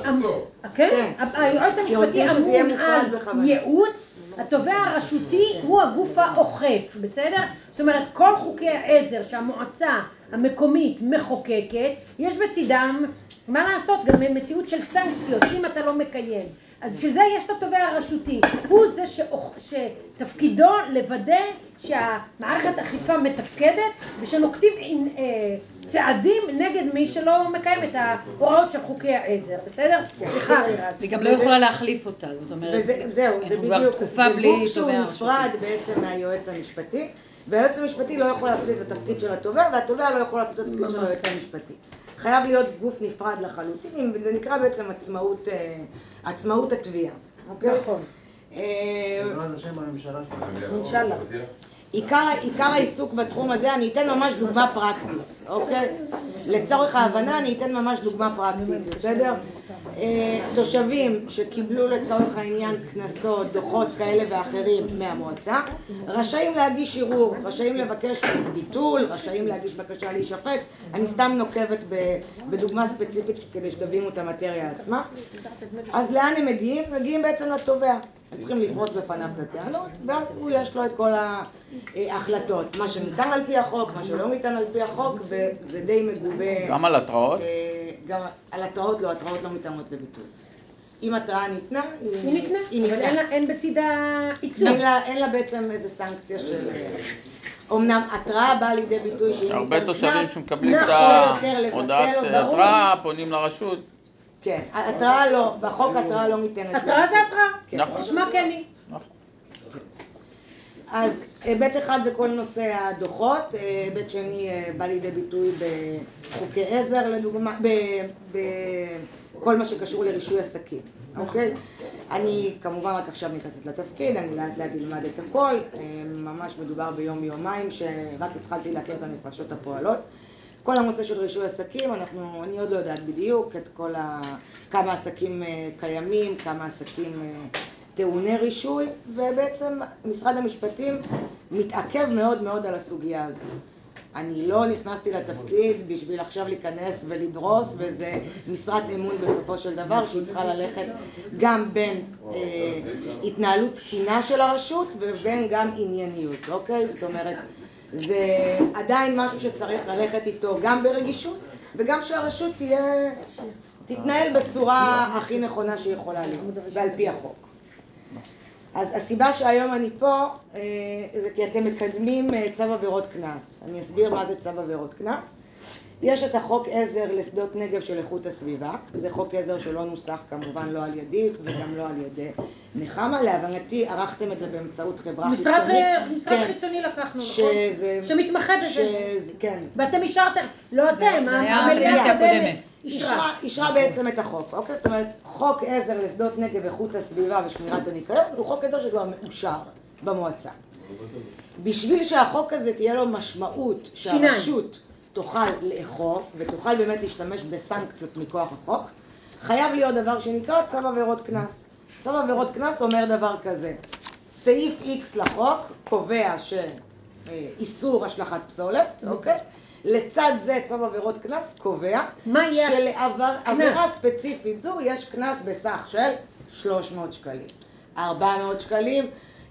אמון על ייעוץ, התובע הרשותי הוא הגוף האוכף, בסדר? זאת אומרת, כל חוקי העזר שהמועצה המקומית מחוקקת, יש בצדם, מה לעשות, גם מציאות של סנקציות, אם אתה לא מקיים. אז בשביל זה יש את התובע הרשותי. הוא זה שתפקידו לוודא שהמערכת אכיפה מתפקדת, ושנוקטים צעדים נגד מי שלא מקיים את ההוראות של חוקי העזר, בסדר? סליחה, לירז. היא גם לא יכולה להחליף אותה, זאת אומרת... זהו, זה בדיוק, זה גוף שהוא נפרד בעצם מהיועץ המשפטי. והיועץ המשפטי לא יכול לעשות את התפקיד של התובע, והתובע לא יכול לעשות את התפקיד של היועץ המשפטי. חייב להיות גוף נפרד לחלוטין, וזה נקרא בעצם עצמאות התביעה. נכון. בעזרת השם בממשלה שלנו. אינשאללה. עיקר העיסוק בתחום הזה, אני אתן ממש דוגמה פרקטית, אוקיי? לצורך ההבנה אני אתן ממש דוגמה פרקטית, בסדר? תושבים שקיבלו לצורך העניין קנסות, דוחות כאלה ואחרים מהמועצה, רשאים להגיש ערעור, רשאים לבקש ביטול, רשאים להגיש בקשה להישפט. אני סתם נוקבת בדוגמה ספציפית כדי שתבינו את המטריה עצמה. אז לאן הם מגיעים? מגיעים בעצם לתובע. הם צריכים לפרוס בפניו את הטענות, ואז הוא יש לו את כל ההחלטות. מה שניתן על פי החוק, מה שלא ניתן על פי החוק, וזה די מגובה... גם על התראות? גם על התראות לא, התראות לא ניתנות לביטול. אם התראה ניתנה, היא ניתנה, אבל אין בצידה עיצום. אין לה בעצם איזה סנקציה של... אמנם התראה באה לידי ביטוי שהיא הרבה תושבים שמקבלים את ההודעת התראה, פונים לרשות. כן, התראה לא, בחוק התראה לא ניתנת. התראה זה התראה. נכון. תשמע כן. אז היבט אחד זה כל נושא הדוחות, היבט שני בא לידי ביטוי בחוקי עזר לדוגמה, בכל מה שקשור לרישוי עסקים, אוקיי? אני כמובן רק עכשיו נכנסת לתפקיד, אני לאט לאט אלמד את הכל, ממש מדובר ביום יומיים שרק התחלתי להכיר את הנפשות הפועלות. כל הנושא של רישוי עסקים, אני עוד לא יודעת בדיוק את כמה עסקים קיימים, כמה עסקים טעוני רישוי, ובעצם משרד המשפטים מתעכב מאוד מאוד על הסוגיה הזו. אני לא נכנסתי לתפקיד בשביל עכשיו להיכנס ולדרוס, וזה משרת אמון בסופו של דבר שהיא צריכה ללכת גם בין התנהלות תקינה של הרשות ובין גם ענייניות, אוקיי? זאת אומרת, זה עדיין משהו שצריך ללכת איתו גם ברגישות, וגם שהרשות תתנהל בצורה הכי נכונה שיכולה להיות, ועל פי החוק. אז הסיבה שהיום אני פה זה כי אתם מקדמים צו עבירות קנס. אני אסביר מה זה צו עבירות קנס. יש את החוק עזר לשדות נגב של איכות הסביבה. זה חוק עזר שלא נוסח כמובן לא על ידי וגם לא על ידי נחמה. להבנתי ערכתם את זה באמצעות חברה חיצונית. משרד חיצוני לקחנו, נכון? שמתמחה בזה. כן. ואתם אישרתם, לא אתם, המליאה הקודמת. אישרה בעצם את החוק, אוקיי? זאת אומרת, חוק עזר לשדות נגב איכות הסביבה ושמירת הניקיון הוא חוק עזר שכבר מאושר במועצה. בשביל שהחוק הזה תהיה לו משמעות שהרשות תוכל לאכוף ותוכל באמת להשתמש בסנקציות מכוח החוק, חייב להיות דבר שנקרא צו עבירות קנס. צו עבירות קנס אומר דבר כזה, סעיף X לחוק קובע שאיסור השלכת פסולת, אוקיי? לצד זה צו עבירות קנס קובע שלעבירה ספציפית זו יש קנס בסך של 300 שקלים, 400 שקלים,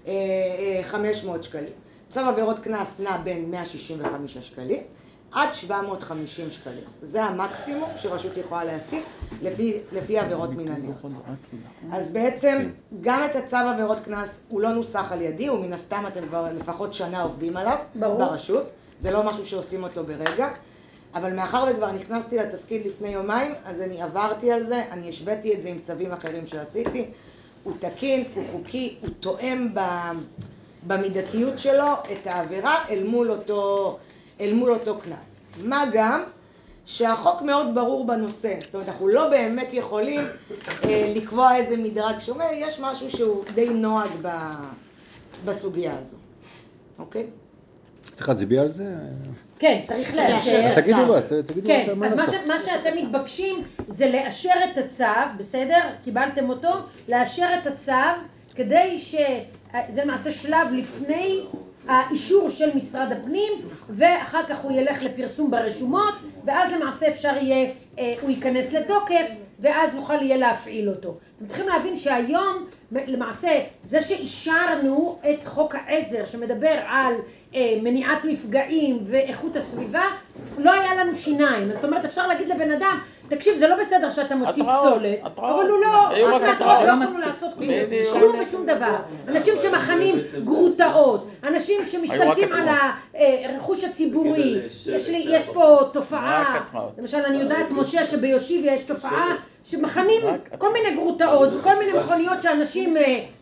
500 שקלים. צו עבירות קנס נע בין 165 שקלים עד 750 שקלים. זה המקסימום שרשות יכולה להטיל לפי עבירות מינהליות. אז בעצם גם את הצו עבירות קנס הוא לא נוסח על ידי, ומן הסתם אתם כבר לפחות שנה עובדים עליו ברשות. זה לא משהו שעושים אותו ברגע, אבל מאחר וכבר נכנסתי לתפקיד לפני יומיים, אז אני עברתי על זה, אני השוויתי את זה עם צווים אחרים שעשיתי. הוא תקין, הוא חוקי, הוא תואם במידתיות שלו את העבירה אל מול אותו קנס. מה גם שהחוק מאוד ברור בנושא, זאת אומרת, אנחנו לא באמת יכולים לקבוע איזה מדרג שאומר, יש משהו שהוא די נוהג בסוגיה הזו, אוקיי? צריך להצביע על זה? כן, צריך לאשר. תגידו כן, אז מה שאתם מתבקשים זה לאשר את הצו, בסדר? קיבלתם אותו? לאשר את הצו כדי שזה למעשה שלב לפני האישור של משרד הפנים, ואחר כך הוא ילך לפרסום ברשומות, ואז למעשה אפשר יהיה, הוא ייכנס לתוקף, ואז נוכל יהיה להפעיל אותו. אתם צריכים להבין שהיום, למעשה, זה שאישרנו את חוק העזר שמדבר על מניעת מפגעים ואיכות הסביבה, לא היה לנו שיניים. זאת אומרת, אפשר להגיד לבן אדם, תקשיב, זה לא בסדר שאתה מוציא פסולת, אבל הוא לא, התראות לא יכולנו לעשות כלום ושום דבר. אנשים שמכנים גרוטאות, אנשים שמשתלטים על הרכוש הציבורי, יש פה תופעה, למשל אני יודעת משה שביושיביה יש תופעה שמכנים כל מיני גרוטאות וכל מיני מכוניות שאנשים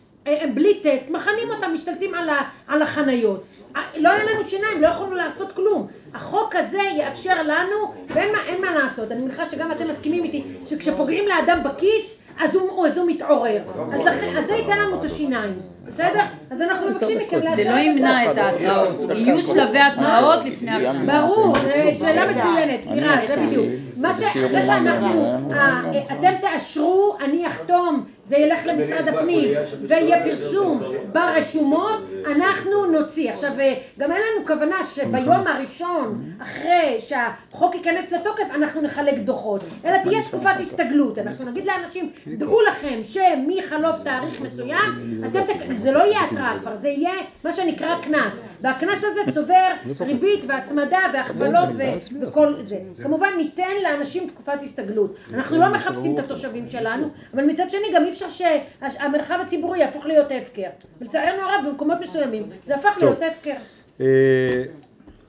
הם בלי טסט, מכנים אותם, משתלטים על החניות. לא היה לנו שיניים, לא יכולנו לעשות כלום. החוק הזה יאפשר לנו, ואין מה לעשות. אני מניחה שגם אתם מסכימים איתי, שכשפוגעים לאדם בכיס, אז הוא מתעורר. אז זה ייתן לנו את השיניים. בסדר? אז אנחנו מבקשים מכם לאשר את זה. זה לא ימנע את ההתראות. יהיו שלבי התראות לפני הפעם. ברור, שאלה מצוינת, פירה, זה בדיוק. אחרי שאנחנו, אתם תאשרו, אני אחתום, זה ילך למשרד הפנים, ויהיה פרסום ברשומות, אנחנו נוציא. עכשיו, גם אין לנו כוונה שביום הראשון, אחרי שהחוק ייכנס לתוקף, אנחנו נחלק דוחות. אלא תהיה תקופת הסתגלות. אנחנו נגיד לאנשים, דעו לכם שמחלוף תאריך מסוים, זה לא יהיה התראה כבר, זה יהיה מה שנקרא קנס. והקנס הזה צובר ריבית והצמדה והכפלות וכל זה. כמובן ניתן לאנשים תקופת הסתגלות. אנחנו לא מחפשים את התושבים שלנו, אבל מצד שני גם אי אפשר שהמרחב הציבורי יהפוך להיות הפקר. לצערנו הרב במקומות מסוימים זה הפך להיות הפקר.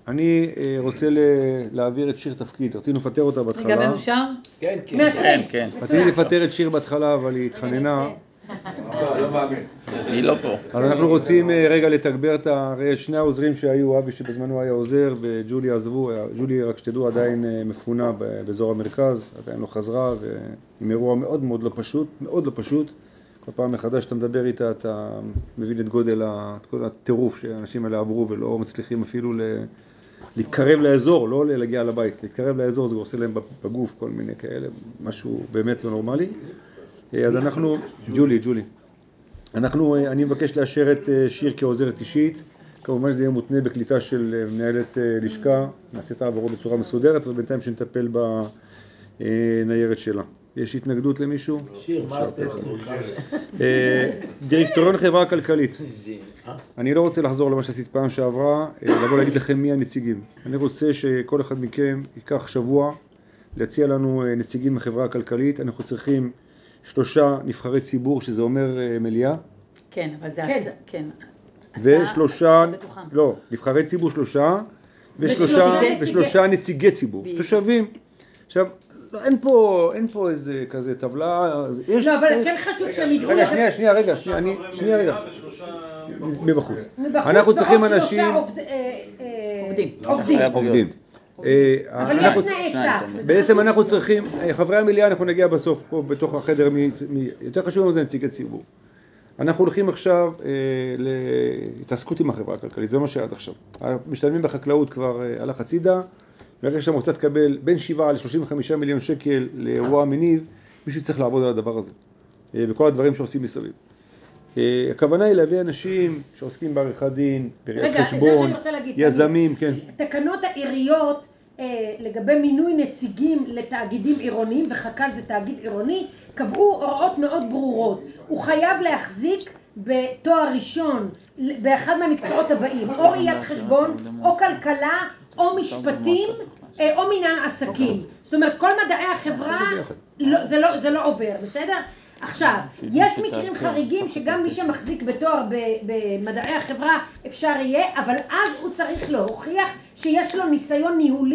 אני רוצה להעביר את שיר תפקיד, רצינו לפטר אותה בהתחלה. רגע, מאושר? כן, כן. רציתי לפטר את שיר בהתחלה, אבל היא התחננה. לא מאמין. היא לא פה. אז אנחנו רוצים רגע לתגבר את שני העוזרים שהיו, אבי שבזמנו היה עוזר וג'ולי עזבו, ג'ולי רק שתדעו עדיין מפונה באזור המרכז, עדיין לא חזרה ועם אירוע מאוד מאוד לא פשוט, מאוד לא פשוט. כל פעם מחדש שאתה מדבר איתה אתה מבין את גודל הטירוף שהאנשים האלה עברו ולא מצליחים אפילו להתקרב לאזור, לא להגיע לבית, להתקרב לאזור זה עושה להם בגוף כל מיני כאלה, משהו באמת לא נורמלי. אז אנחנו, ג'ולי. אני מבקש לאשר את שיר כעוזרת אישית, כמובן שזה יהיה מותנה בקליטה של מנהלת לשכה, נעשה את העברו בצורה מסודרת, ובינתיים שנטפל בניירת שלה. יש התנגדות למישהו? שיר, מה אתה צריך? דירקטוריון חברה כלכלית. אני לא רוצה לחזור למה שעשית פעם שעברה, לבוא להגיד לכם מי הנציגים. אני רוצה שכל אחד מכם ייקח שבוע להציע לנו נציגים מחברה הכלכלית. אנחנו צריכים 3 נבחרי ציבור, שזה אומר מליאה. כן, אבל זה... כן. ושלושה, לא, נבחרי ציבור 3, ושלושה נציגי ציבור, תושבים. עכשיו, אין פה איזה כזה טבלה. לא, אבל כן חשוב שהם ידעו... רגע, מבחוץ. אנחנו צריכים אנשים... עובדים. אבל יש תנאי סף. בעצם אנחנו צריכים, חברי המליאה אנחנו נגיע בסוף פה בתוך החדר, יותר חשוב לנו זה נציגי ציבור. אנחנו הולכים עכשיו להתעסקות עם החברה הכלכלית, זה מה שעד עכשיו. המשתלמים בחקלאות כבר הלך הצידה, ברגע שהמועצה תקבל בין 7 ל-35 מיליון שקל לאירוע מניב, מישהו צריך לעבוד על הדבר הזה, בכל הדברים שעושים מסביב. הכוונה היא להביא אנשים שעוסקים בעריכת דין, בראיית חשבון, יזמים, כן. תקנות העיריות לגבי מינוי נציגים לתאגידים עירוניים, וחק"ל זה תאגיד עירוני, קבעו הוראות מאוד ברורות. הוא חייב להחזיק בתואר ראשון באחד מהמקצועות הבאים, או ראיית חשבון, או כלכלה, או משפטים, או מנהל עסקים. זאת אומרת, כל מדעי החברה זה לא עובר, בסדר? עכשיו, יש מקרים חריגים שגם מי שמחזיק בתואר במדעי החברה אפשר יהיה, אבל אז הוא צריך להוכיח שיש לו ניסיון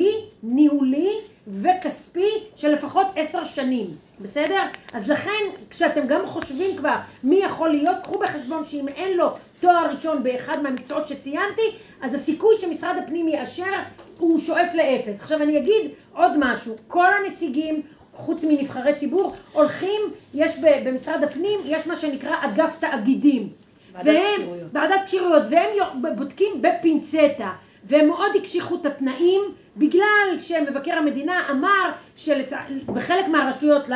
ניהולי וכספי של לפחות 10 שנים, בסדר? אז לכן, כשאתם גם חושבים כבר מי יכול להיות, קחו בחשבון שאם אין לו תואר ראשון באחד מהמקצועות שציינתי, אז הסיכוי שמשרד הפנים יאשר הוא שואף ל0. עכשיו אני אגיד עוד משהו, כל הנציגים חוץ מנבחרי ציבור, הולכים, יש במשרד הפנים, יש מה שנקרא אגף תאגידים. ועדת כשירויות, והם בודקים בפינצטה, והם מאוד הקשיחו את התנאים, בגלל שמבקר המדינה אמר שבחלק מהרשויות,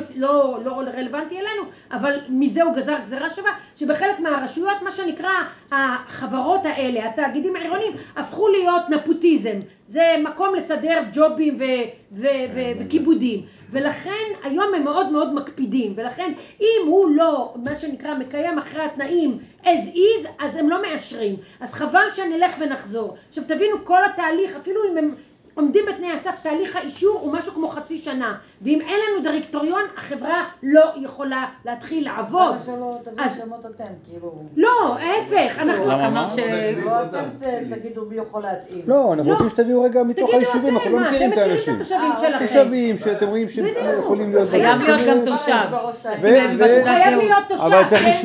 לא רלוונטי אלינו, אבל מזה הוא גזר גזרה שווה, שבחלק מהרשויות, מה שנקרא, החברות האלה, התאגידים העירוניים, הפכו להיות נפוטיזם. זה מקום לסדר ג'ובים וכיבודים. ולכן היום הם מאוד מאוד מקפידים, ולכן אם הוא לא, מה שנקרא, מקיים אחרי התנאים as is, אז הם לא מאשרים. אז חבל שנלך ונחזור. עכשיו תבינו, כל התהליך, אפילו אם הם עומדים בתנאי הסף, תהליך האישור הוא משהו כמו חצי שנה, ואם אין לנו דירקטוריון, החברה לא יכולה להתחיל לעבוד. למה שלא תביאו שמות אתם, כאילו... לא, ההפך, אנחנו... למה לא אתם תגידו מי יכול להתאים. לא, אנחנו רוצים שתביאו רגע מתוך היישובים, אנחנו לא מכירים את האנשים. אתם מכירים את התושבים שלכם. תושבים שאתם רואים שהם יכולים להיות... חייב להיות גם תושב. חייב להיות תושב. אבל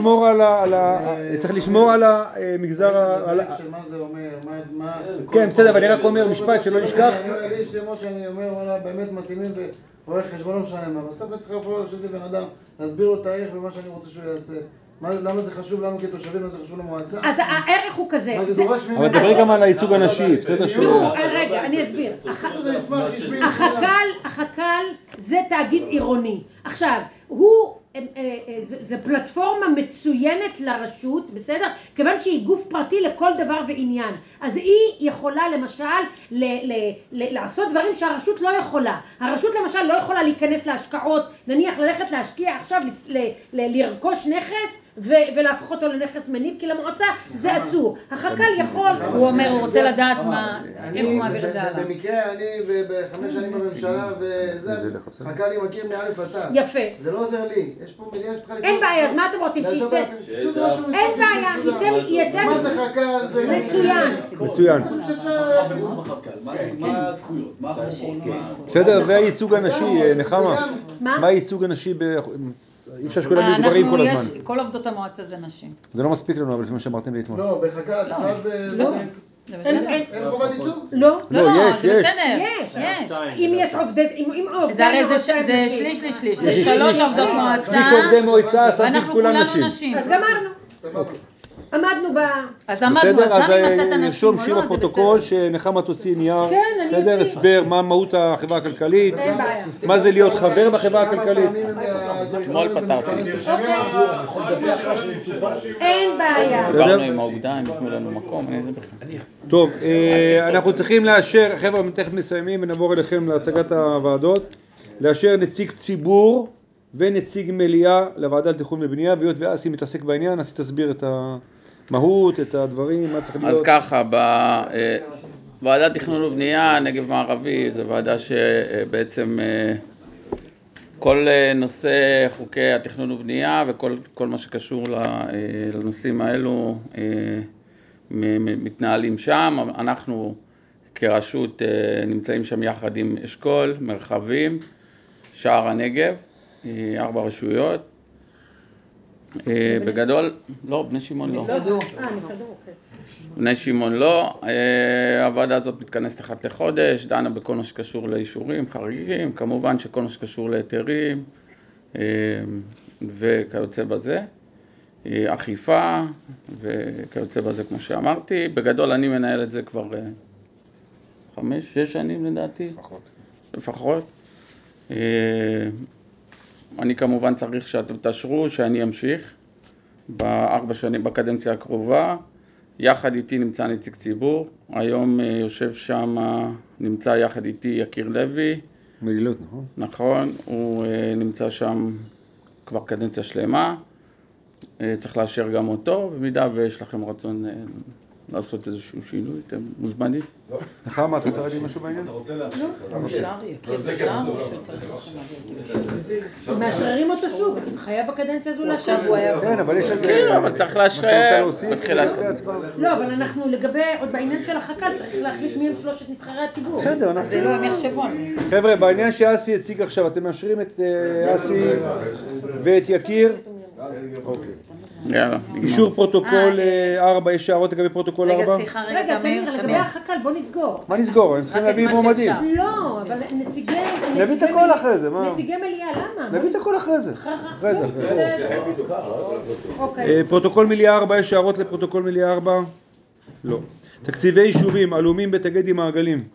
צריך לשמור על המגזר... של מה זה אומר, מה... כן, בסדר, אבל אני רק אומר משפט שלא נשכח. אני יש שמות שאני אומר, וואלה, באמת מתאימים ורואה חשבון לא משנה מה. בסוף אני צריך אפילו לשבת לבן אדם, להסביר לו את הערך ומה שאני רוצה שהוא יעשה. למה זה חשוב לנו כתושבים, למה זה חשוב למועצה? אז הערך הוא כזה. מה זה דורש ממנו? אבל תדברי גם על הייצוג הנשי, בסדר? תראו, רגע, אני אסביר. החק"ל זה תאגיד עירוני. עכשיו, זה פלטפורמה מצוינת לרשות, בסדר? כיוון שהיא גוף פרטי לכל דבר ועניין. אז היא יכולה למשל לעשות דברים שהרשות לא יכולה. הרשות למשל לא יכולה להיכנס להשקעות, נניח ללכת להשקיע עכשיו, לרכוש נכס ולהפוך אותו לנכס מניב, כי למועצה זה אסור. החק"ל יכול... הוא אומר, הוא רוצה לדעת איך הוא מעביר את זה הלאה. במקרה אני ב5 שנים בממשלה וזה, חק"ל לי מכיר מא' עד ת'. יפה. זה לא עוזר לי. יש פה מליאה שצריכה אין בעיה, אז מה אתם רוצים? שיצא? אין בעיה, יצא... מה זה חכ"ל? מצוין. מצוין. מה הזכויות? מה החובות? בסדר, והייצוג הנשי, נחמה. מה הייצוג הנשי אי אפשר שכולם יהיו גברים כל הזמן. כל עובדות המועצה זה נשים. זה לא מספיק לנו, אבל לפני שאמרתם לי אתמול. לא, בחכ"ל, אתה חייב... לא. אין חובת ייצוג? לא, יש. זה בסדר. יש. אם יש עובדי... זה הרי זה שליש. זה 3 עובדות מועצה. שליש עובדי מועצה, שמתי כולם נשים. אז גמרנו. עמדנו ב... אז עמדנו, אז גם אם מצאת הנשים או נרשום לא, שיר זה בסדר. בפרוטוקול שנחמה תוציא נייר, בסדר, אוציא. הסבר מה מהות החברה הכלכלית, אין בעיה. מה זה להיות חבר בחברה הכלכלית. אתמול פתרתי. אין בעיה. דיברנו עם העובדה, הם נתנו לנו מקום, איזה בכלל. טוב, אנחנו צריכים לאשר, חבר'ה, תכף מסיימים ונעבור אליכם להצגת הוועדות, לאשר נציג ציבור ונציג מליאה לוועדה לתכנון ובנייה, והיות ואסי מתעסק בעניין, אסי תסביר את המהות, את הדברים, מה צריך להיות. אז ככה, בוועדת תכנון ובנייה, נגב מערבי, זו ועדה שבעצם כל נושא חוקי התכנון ובנייה וכל מה שקשור לנושאים האלו מתנהלים שם. אנחנו כרשות נמצאים שם יחד עם אשכול, מרחבים, שער הנגב, 4 רשויות. בגדול, לא, בני שמעון לא. נפרדו, אוקיי. בני שמעון לא. הוועדה הזאת מתכנסת אחת לחודש, דנה בכל מה שקשור לאישורים חריגים, כמובן שכל מה שקשור להיתרים וכיוצא בזה, אכיפה וכיוצא בזה כמו שאמרתי. בגדול אני מנהל את זה כבר 5-6 שנים לדעתי. לפחות. אני כמובן צריך שאתם תאשרו שאני אמשיך ב4 שנים בקדנציה הקרובה. יחד איתי נמצא נציג ציבור. היום יושב שם, נמצא יחד איתי יקיר לוי. מלילות, נכון? נכון, הוא נמצא שם כבר קדנציה שלמה. צריך לאשר גם אותו, במידה ויש לכם רצון לעשות איזשהו שינוי, אתם מוזמנים. נחמה, אתה רוצה להגיד משהו בעניין? לא, אפשר, יקיר אפשר, מאשררים אותו שוב, חייב בקדנציה הזו לאשר. כן, אבל יש איזה... כן, אבל צריך לאשר בתחילת. לא, אבל אנחנו לגבי, עוד בעניין של החכ"ל, צריך להחליט מי הם 3 נבחרי הציבור. בסדר, אנחנו... זה לא, הם יחשבו על זה. חבר'ה, בעניין שאסי הציג עכשיו, אתם מאשרים את אסי ואת יקיר? אוקיי. אישור פרוטוקול 4, יש הערות לגבי פרוטוקול 4? רגע, סליחה, רגע, תמיר, לגבי החכ"ל, בוא נסגור. מה נסגור? הם צריכים להביא מועמדים. לא, אבל נציגי... נביא את הכל אחרי זה, מה? נציגי מליאה, למה? נביא את הכל אחרי זה. אחרי זה. אוקיי. פרוטוקול מליאה 4, יש הערות לפרוטוקול מליאה 4? לא. תקציבי יישובים, עלומים בתאגדי מעגלים.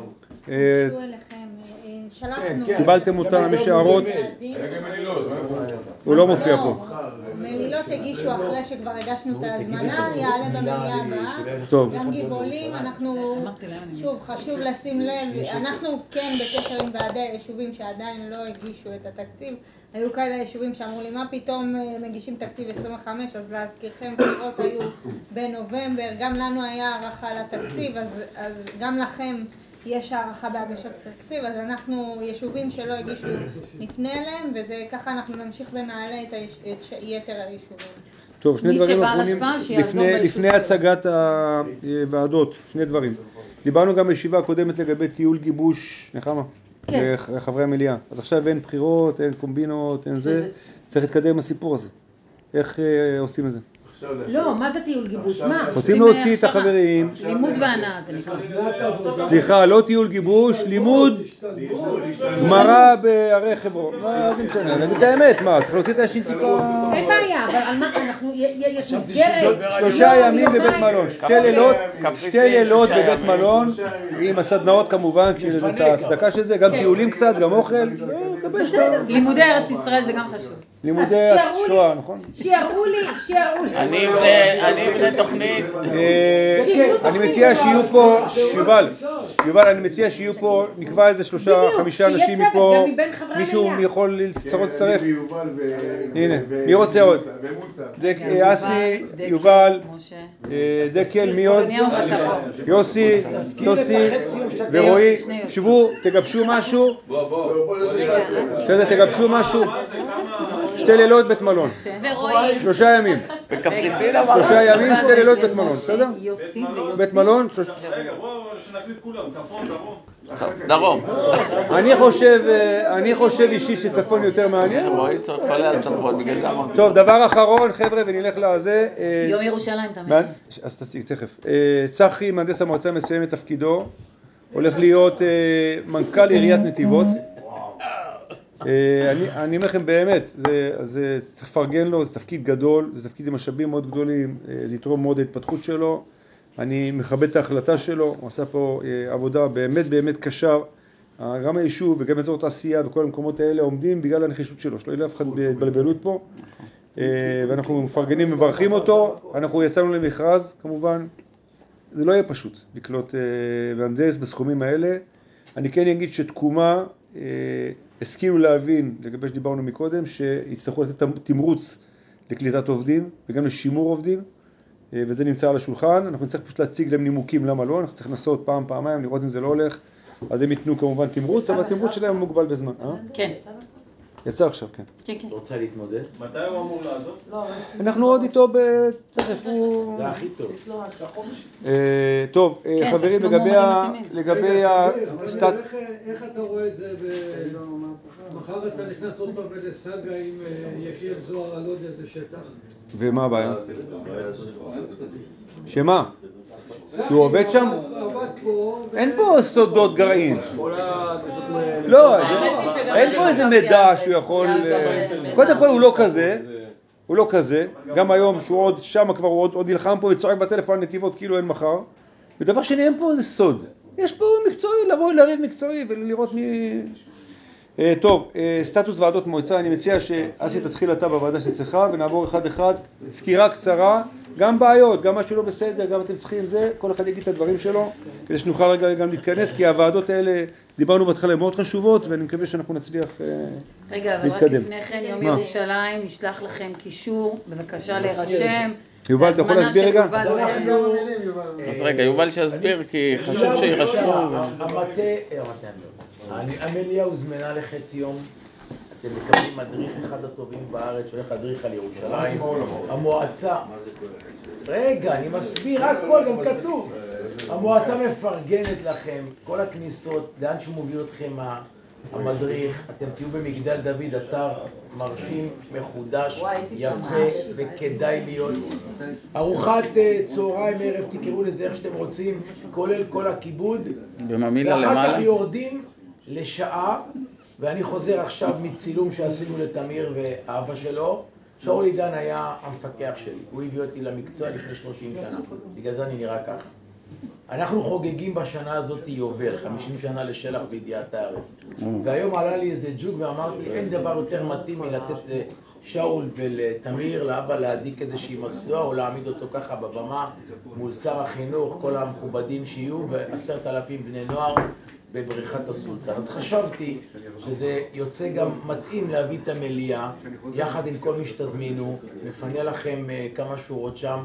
קיבלתם אותם, יש הערות? הוא לא מופיע פה. מלילות הגישו אחרי שכבר הגשנו את ההזמנה, יעלה במליאה הבאה. טוב. גם גיבולים, אנחנו, שוב, חשוב לשים לב, אנחנו כן בקשר עם ועדי היישובים שעדיין לא הגישו את התקציב. היו כאלה יישובים שאמרו לי, מה פתאום מגישים תקציב 25, אז להזכירכם, בחירות היו בנובמבר, גם לנו היה הערכה לתקציב, אז גם לכם יש הערכה בהגשת תקציב, אז אנחנו יישובים שלא הגישו נפנה אליהם, וזה ככה אנחנו נמשיך ונעלה את יתר היישובים. טוב, שני דברים אחרונים, לפני הצגת הוועדות, שני דברים. דיברנו גם בישיבה הקודמת לגבי טיול גיבוש, נחמה, לחברי המליאה. אז עכשיו אין בחירות, אין קומבינות, אין זה, צריך להתקדם הסיפור הזה. איך עושים את זה? לא, מה זה טיול גיבוש? מה? רוצים להוציא את החברים. לימוד והנאה זה נקרא. סליחה, לא טיול גיבוש, לימוד גמרא בערי חברון. מה זה משנה? נגיד את האמת, מה? צריך להוציא את האנשים טיפה... אין בעיה, אבל על מה אנחנו... יש מסגרת... 3 ימים בבית מלון, 2 לילות בבית מלון, עם הסדנאות כמובן, כשיש את ההצדקה של זה, גם טיולים קצת, גם אוכל. לימודי ארץ ישראל זה גם חשוב. לימודי השואה, נכון? שיראו לי. אני אבנה תוכנית. אני מציע שיהיו פה, יובל, אני מציע שיהיו פה, נקבע איזה 3-5 אנשים מפה, מישהו יכול להצטרף. הנה, מי רוצה עוד? אסי, יובל, דקל, מי עוד? יוסי ורועי, שבו, תגבשו משהו. תגבשו משהו. 2 לילות בית מלון. ורועי. 3 ימים. בקפריסין אמרת? 3 ימים, 2 לילות בית מלון, בסדר? בית מלון. רגע, בואו שנקליט כולם, צפון, דרום. אני חושב אישי שצפון יותר מעניין. רועי חולה על צפון, בגלל זה אמרתי. טוב, דבר אחרון, חבר'ה, ונלך לזה. יום ירושלים תמיד. אז תציג, תכף. צחי, מהנדס המועצה, מסיים את תפקידו. הולך להיות מנכ"ל עיריית נתיבות. אני אומר לכם באמת, זה צריך לפרגן לו, זה תפקיד גדול, זה תפקיד עם משאבים מאוד גדולים, זה יתרום מאוד להתפתחות שלו. אני מכבד את ההחלטה שלו, הוא עשה פה עבודה באמת באמת קשה. גם היישוב וגם אזור תעשייה וכל המקומות האלה עומדים בגלל הנחישות שלו, שלא יהיה אף אחד בהתבלבלות פה. ואנחנו מפרגנים ומברכים אותו. אנחנו יצאנו למכרז כמובן. זה לא יהיה פשוט לקלוט מהנדס בסכומים האלה. אני כן אגיד שתקומה השכילו להבין, לגבי שדיברנו מקודם, שיצטרכו לתת תמרוץ לקליטת עובדים וגם לשימור עובדים, וזה נמצא על השולחן. אנחנו נצטרך פשוט להציג להם נימוקים למה לא, אנחנו צריך לנסות פעם, פעמיים, לראות אם זה לא הולך, אז הם ייתנו כמובן תמרוץ, אבל התמרוץ שלהם מוגבל בזמן. כן. יצא עכשיו, כן. כן, כן. רוצה להתמודד? מתי הוא אמור לעזוב? אנחנו עוד איתו תכף הוא... זה הכי טוב. טוב, חברים, לגבי הסטאט... איך אתה רואה את זה? מחר אתה נכנס עוד פעם לסגה עם יחיאל זוהר על עוד איזה שטח? ומה הבעיה? שמה? שהוא עובד שם? אין פה סודות גרעין. לא, אין פה איזה מידע שהוא יכול... קודם כל הוא לא כזה. הוא לא כזה. גם היום שהוא עוד שם כבר הוא עוד נלחם פה וצועק בטלפון נתיבות כאילו אין מחר. ודבר שני, אין פה איזה סוד. יש פה מקצועי, לבוא לריב מקצועי ולראות מי... טוב, סטטוס ועדות מועצה, אני מציע שאסי תתחיל אתה בוועדה שצריך ונעבור אחד אחד, סקירה קצרה, גם בעיות, גם משהו לא בסדר, גם אתם צריכים זה, כל אחד יגיד את הדברים שלו, כדי שנוכל רגע גם להתכנס, כי הוועדות האלה, דיברנו בהתחלה, הן מאוד חשובות, ואני מקווה שאנחנו נצליח להתקדם. רגע, אבל רק לפני כן, יום ירושלים, נשלח לכם קישור, בבקשה להירשם. יובל, אתה יכול להסביר רגע? אז רגע, יובל שיסביר, כי חשוב שירשמו. המליאה הוזמנה לחצי יום, אתם מקבלים מדריך אחד הטובים בארץ, שהולך להדריך על ירושלים, המועצה, רגע, אני מסביר הכל, גם כתוב, המועצה מפרגנת לכם, כל הכניסות, לאן שמוביל אתכם המדריך, אתם תהיו במגדל דוד, אתר מרשים, מחודש, יפה וכדאי להיות. ארוחת צהריים ערב, תקראו לזה איך שאתם רוצים, כולל כל הכיבוד. ואחר כך יורדים לשעה, ואני חוזר עכשיו מצילום שעשינו לתמיר ואבא שלו. שאול עידן היה המפקח שלי, הוא הביא אותי למקצוע לפני 30 שנה, בגלל זה אני נראה ככה. אנחנו חוגגים בשנה הזאת יובל, 50 שנה לשלח וידיעת הארץ. והיום עלה לי איזה ג'וק ואמרתי, אין דבר יותר מתאים מלתת לשאול ולתמיר, לאבא להדיק איזושהי מסוע, או להעמיד אותו ככה בבמה מול שר החינוך, כל המכובדים שיהיו, ו10,000 בני נוער בבריכת הסולטן. אז חשבתי שזה יוצא גם מתאים להביא את המליאה, יחד עם כל מי שתזמינו, נפנה לכם כמה שורות שם,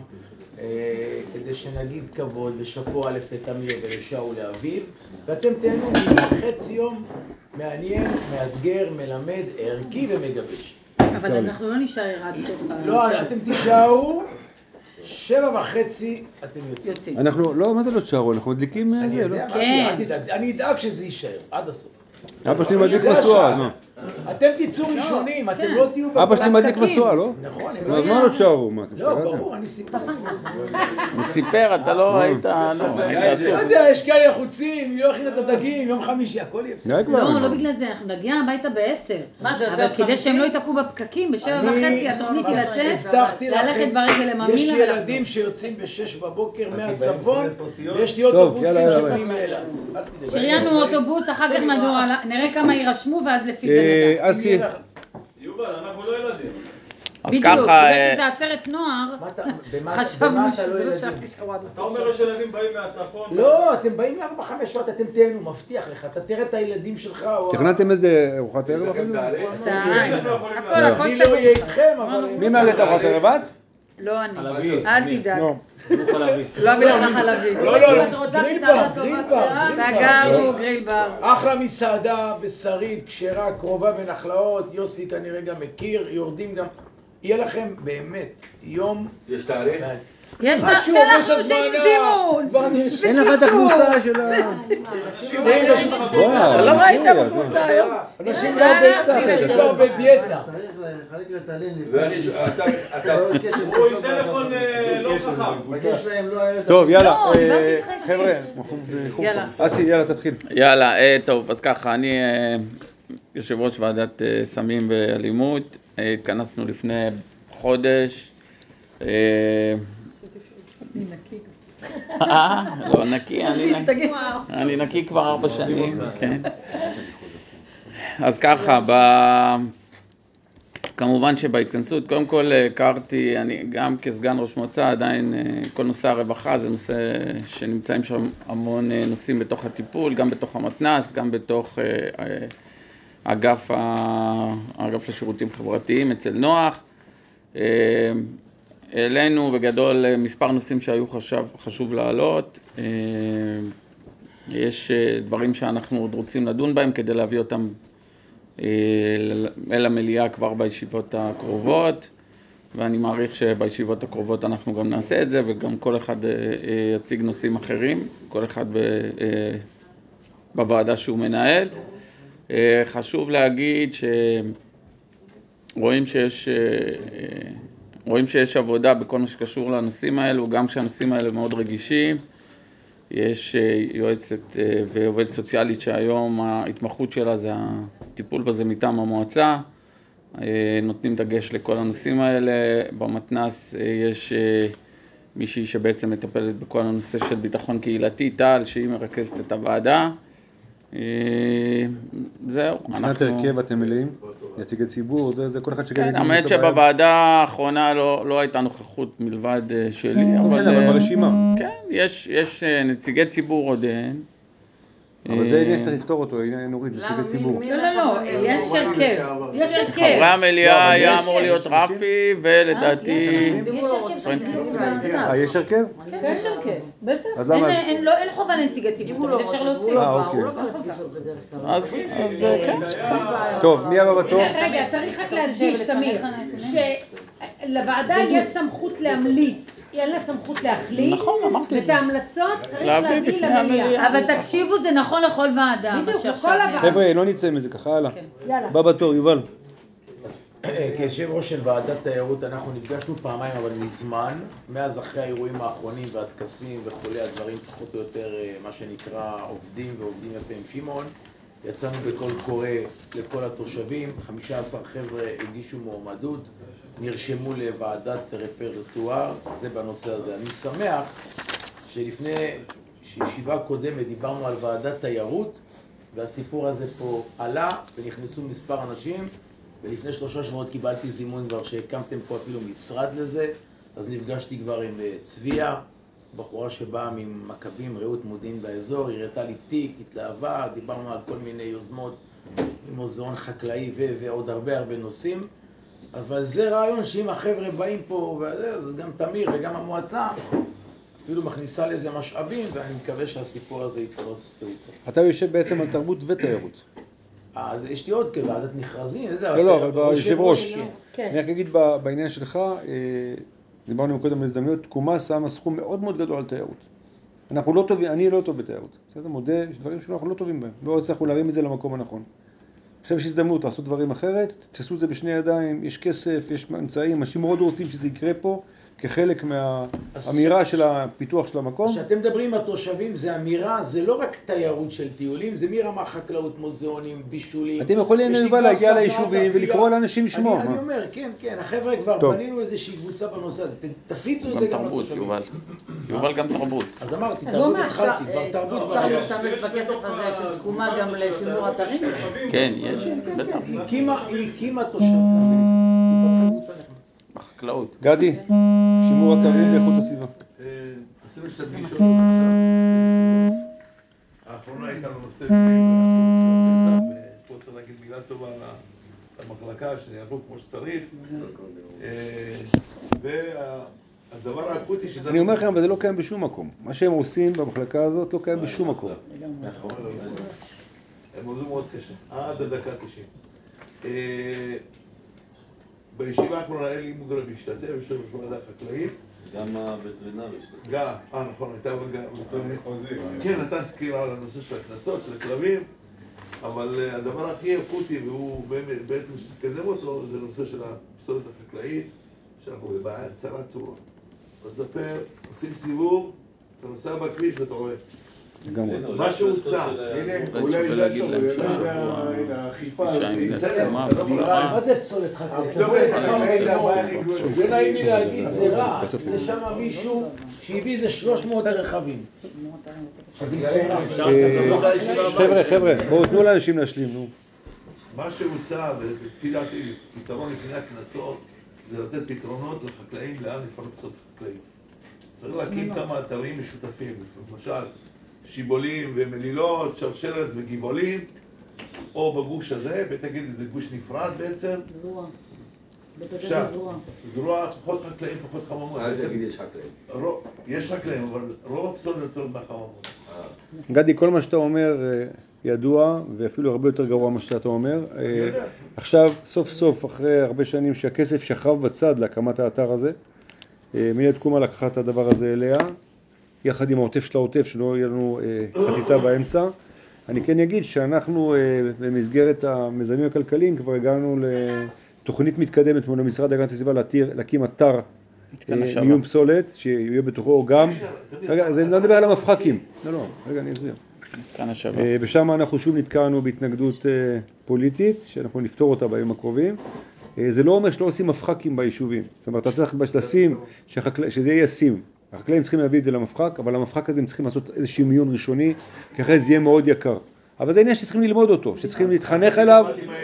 כדי שנגיד כבוד ושפו א' לתמיר ולשאול לאביב, ואתם תהנו מחצי יום מעניין, מאתגר, מלמד, ערכי ומגבש. אבל אנחנו לא נשאר עד סוף. לא, אתם תישארו 7:30 אתם יוצאים. אנחנו, לא, מה זה לא תשארו? אנחנו מדליקים זה, לא? כן. אני אדאג שזה יישאר עד הסוף. אבא שלי מדליק משואה, נו. אתם תצאו ראשונים, אתם לא תהיו אבא שלי מדליק משואה, לא? נכון. אז מה לא תשארו? מה, אתם לא, שתגעתם? ברור, אני סיפר. הוא סיפר, אתה לא היית עסוק. לא יודע, יש כאלה חוצים, לא הכין את הדגים, יום חמישי, הכל יהיה בסדר. לא, לא בגלל זה, אנחנו נגיע הביתה ב10. אבל כדי שהם לא יתעקו בפקקים, ב7:30 התוכנית היא לצאת, ללכת ברגל לממילה. יש ילדים שיוצאים ב6 בבוקר מהצפון, ויש לי אוטובוסים שבאים מאילת. שריינו אוטובוס, אחר כך נראה כמה יירשמו ואז לפי זה נדע. יובל, אנחנו לא ילדים. בדיוק, בגלל שזה עצרת נוער, חשבנו שזה לא שייך תשארו עד הסוף. אתה אומר שהילדים באים מהצפון? לא, אתם באים ל4-5 שעות, אתם תהנו, מבטיח לך, אתה תראה את הילדים שלך. תכננתם איזה ארוחת ערב? הכל אני לא אהיה איתכם, אבל... מי מארגן את ארוחת ערב? את? לא אני, אל תדאג. לא המלחה חלבי. לא, גריל בר. סגרנו גריל בר. אחלה מסעדה, בשרית, כשרה, קרובה ונחלאות, יוסי כנראה גם מכיר, יורדים גם, יהיה לכם באמת יום... יש תאריך? יש שלחנו זימון. אין לך את הקבוצה של ה... לא ראית בקבוצה היום? אנשים כבר בדיאטה. צריך לחלק לטלין הוא עם טלפון לא חכם. מגיש להם לא הערב. טוב, יאללה, חבר'ה, אסי, יאללה, תתחיל. יאללה, טוב, אז ככה, אני יושב ראש ועדת סמים ואלימות, התכנסנו לפני חודש. לא, נקי, אני נקי כבר 4 שנים, כן. אז ככה, כמובן שבהתכנסות, קודם כל הכרתי, אני גם כסגן ראש מועצה, עדיין כל נושא הרווחה זה נושא שנמצאים שם המון נושאים בתוך הטיפול, גם בתוך המתנ"ס, גם בתוך האגף לשירותים חברתיים אצל נוח. אלינו בגדול מספר נושאים שהיו חשוב לעלות. יש דברים שאנחנו עוד רוצים לדון בהם כדי להביא אותם אל המליאה כבר בישיבות הקרובות, ואני מעריך שבישיבות הקרובות אנחנו גם נעשה את זה, וגם כל אחד יציג נושאים אחרים, כל אחד בוועדה שהוא מנהל. חשוב להגיד שרואים שיש עבודה בכל מה שקשור לנושאים האלו, גם כשהנושאים האלה מאוד רגישים. יש יועצת ועובדת סוציאלית שהיום ההתמחות שלה זה הטיפול בזה מטעם המועצה. נותנים דגש לכל הנושאים האלה. במתנ"ס יש מישהי שבעצם מטפלת בכל הנושא של ביטחון קהילתי, טל, שהיא מרכזת את הוועדה. זהו. מבחינת הרכב אתם מלאים? נציגי ציבור, זה כל אחד שכן... כן, האמת שבוועדה האחרונה לא הייתה נוכחות מלבד שלי, אבל ברשימה. כן, יש נציגי ציבור עוד אין. אבל זה עניין שצריך לפתור אותו, נוריד, נציגי ציבור. לא, יש הרכב. יש הרכב. חברי המליאה היה אמור להיות רפי, ולדעתי... יש הרכב? יש הרכב, בטח. אז למה? אין חובה לנציגי ציבור, תמיד אפשר להוסיף. אוקיי. אז כן. טוב, מי הבא בתור? רגע, צריך רק להדגיש, תמיר, שלוועדה יש סמכות להמליץ, אין לה סמכות להחליט. נכון, אמרתי את זה. ואת ההמלצות צריך להביא למליאה. אבל תקשיבו, זה נכון לכל ועדה. בדיוק, לכל הוועדה. חבר'ה, לא נצא מזה ככה, הלאה. בא בתור, יובל. כיושב ראש של ועדת תיירות אנחנו נפגשנו פעמיים, אבל מזמן, מאז אחרי האירועים האחרונים והטקסים וכולי, הדברים פחות או יותר מה שנקרא עובדים יפה עם שמעון. יצאנו בקול קורא לכל התושבים, 15 חבר'ה הגישו מועמדות, נרשמו לוועדת רפרטואר, זה בנושא הזה. אני שמח שלפני ישיבה קודמת דיברנו על ועדת תיירות, והסיפור הזה פה עלה ונכנסו מספר אנשים, ולפני 3 שבועות קיבלתי זימון כבר שהקמתם פה אפילו משרד לזה, אז נפגשתי כבר עם צביה, בחורה שבאה ממכבים, רעות מודיעין באזור, הראתה לי תיק, התלהבה, דיברנו על כל מיני יוזמות, מוזיאון חקלאי ועוד הרבה נושאים, אבל זה רעיון שאם החבר'ה באים פה, אז גם תמיר וגם המועצה, אפילו מכניסה לזה משאבים, ואני מקווה שהסיפור הזה יתפרוס תאוצה. אתה יושב בעצם על תרבות ותיירות. אז יש לי עוד כוועדת מכרזים, לא, אבל ביושב ראש. אני רק אגיד בעניין שלך, דיברנו קודם על הזדמנויות, תקומה שמה סכום מאוד מאוד גדול על תיירות. אנחנו לא טובים, אני לא טוב בתיירות. בסדר, מודה, יש דברים שאנחנו לא טובים בהם. לא הצלחנו להרים את זה למקום הנכון. עכשיו יש הזדמנות לעשות דברים אחרת, תעשו את זה בשני ידיים, יש כסף, יש אמצעים, אנשים מאוד רוצים שזה יקרה פה, כחלק מהאמירה של הפיתוח של המקום. כשאתם מדברים עם התושבים, זה אמירה, זה לא רק תיירות של טיולים, זה מרמה חקלאות, מוזיאונים, בישולים. אתם יכולים יובל להגיע ליישובים ולקרוא לאנשים לשמוע. אני אומר, כן, החבר'ה כבר בנינו איזושהי קבוצה בנושא הזה, תפיצו את זה גם לתושבים. יובל גם תרבות. אז אמרתי, תרבות התחלתי, כבר תרבות כבר היה. אפשר להשתמש בכסף הזה של תקומה גם לשימור אתרים? כן, יש, בטח. היא הקימה תושבים. בחקלאות. גדי, שימור אתרים ואיכות הסביבה. עשינו קצת פגישות. האחרונה הייתה לנושא ופה צריך להגיד מילה טובה למחלקה שנערכו כמו שצריך. הדבר האקוטי שזה... אני אומר לכם, אבל זה לא קיים בשום מקום. מה שהם עושים במחלקה הזאת לא קיים בשום מקום. נכון. הם עובדים מאוד קשה, עד הדקה 90. בישיבה האחרונה אין לי מוגרם להשתתף, יש לנו ועדה חקלאית. גם הווטרינרי השתתף. גם, נכון, הייתה גם... כן, נתן סקירה על הנושא של הקנסות, של הכלבים, אבל הדבר הכי אקוטי, והוא בעצם שתקדם אותו, זה הנושא של הפסולת החקלאית, שאנחנו בבעיה צרה צורה. מספר, עושים סיבוב, אתה נוסע בכביש ואתה רואה. מה שהוצא, הנה, אולי זה האכיפה, מה זה פסולת חקלאית? לא נעים לי להגיד, זה רע, יש שם מישהו שהביא איזה 300 רכבים. חבר'ה, בואו תנו לאנשים להשלים, נו. מה שהוצא, ולפי דעתי, פתרון לפני הקנסות, זה לתת פתרונות לחקלאים לאן לפנות פסולת חקלאית. צריך להקים כמה אתרים משותפים, למשל שיבולים ומלילות, שרשרת וגיבולים, או בגוש הזה, בתגיד איזה גוש נפרד בעצם. אפשר. זרוע, פחות חקלאים, פחות חממות. אל תגיד יש חקלאים. יש חקלאים, אבל רוב הפסולת יוצאות מהחממות. גדי, כל מה שאתה אומר ידוע, ואפילו הרבה יותר גרוע מה שאתה אומר. עכשיו, סוף סוף, אחרי הרבה שנים שהכסף שכב בצד להקמת האתר הזה, מינהלת תקומה לקחה את הדבר הזה אליה, יחד עם העוטף של העוטף, שלא יהיה לנו חציצה באמצע. אני כן אגיד שאנחנו במסגרת המיזמים הכלכליים כבר הגענו לתוכנית מתקדמת מול המשרד להגנת הסביבה להקים אתר מיון פסולת, שיהיה בתוכו גם... רגע, זה נדבר על המפחקים. לא, רגע, אני אסביר. ושם אנחנו שוב נתקענו בהתנגדות פוליטית, שאנחנו נפתור אותה בימים הקרובים. זה לא אומר שלא עושים מפחקים ביישובים. זאת אומרת, אתה צריך לשים שזה יהיה ישים. החקלאים צריכים להביא את זה למפחק, אבל המפחק הזה הם צריכים לעשות איזשהו מיון ראשוני, כי אחרי זה יהיה מאוד יקר. אבל זה עניין שצריכים ללמוד אותו, שצריכים להתחנך אליו.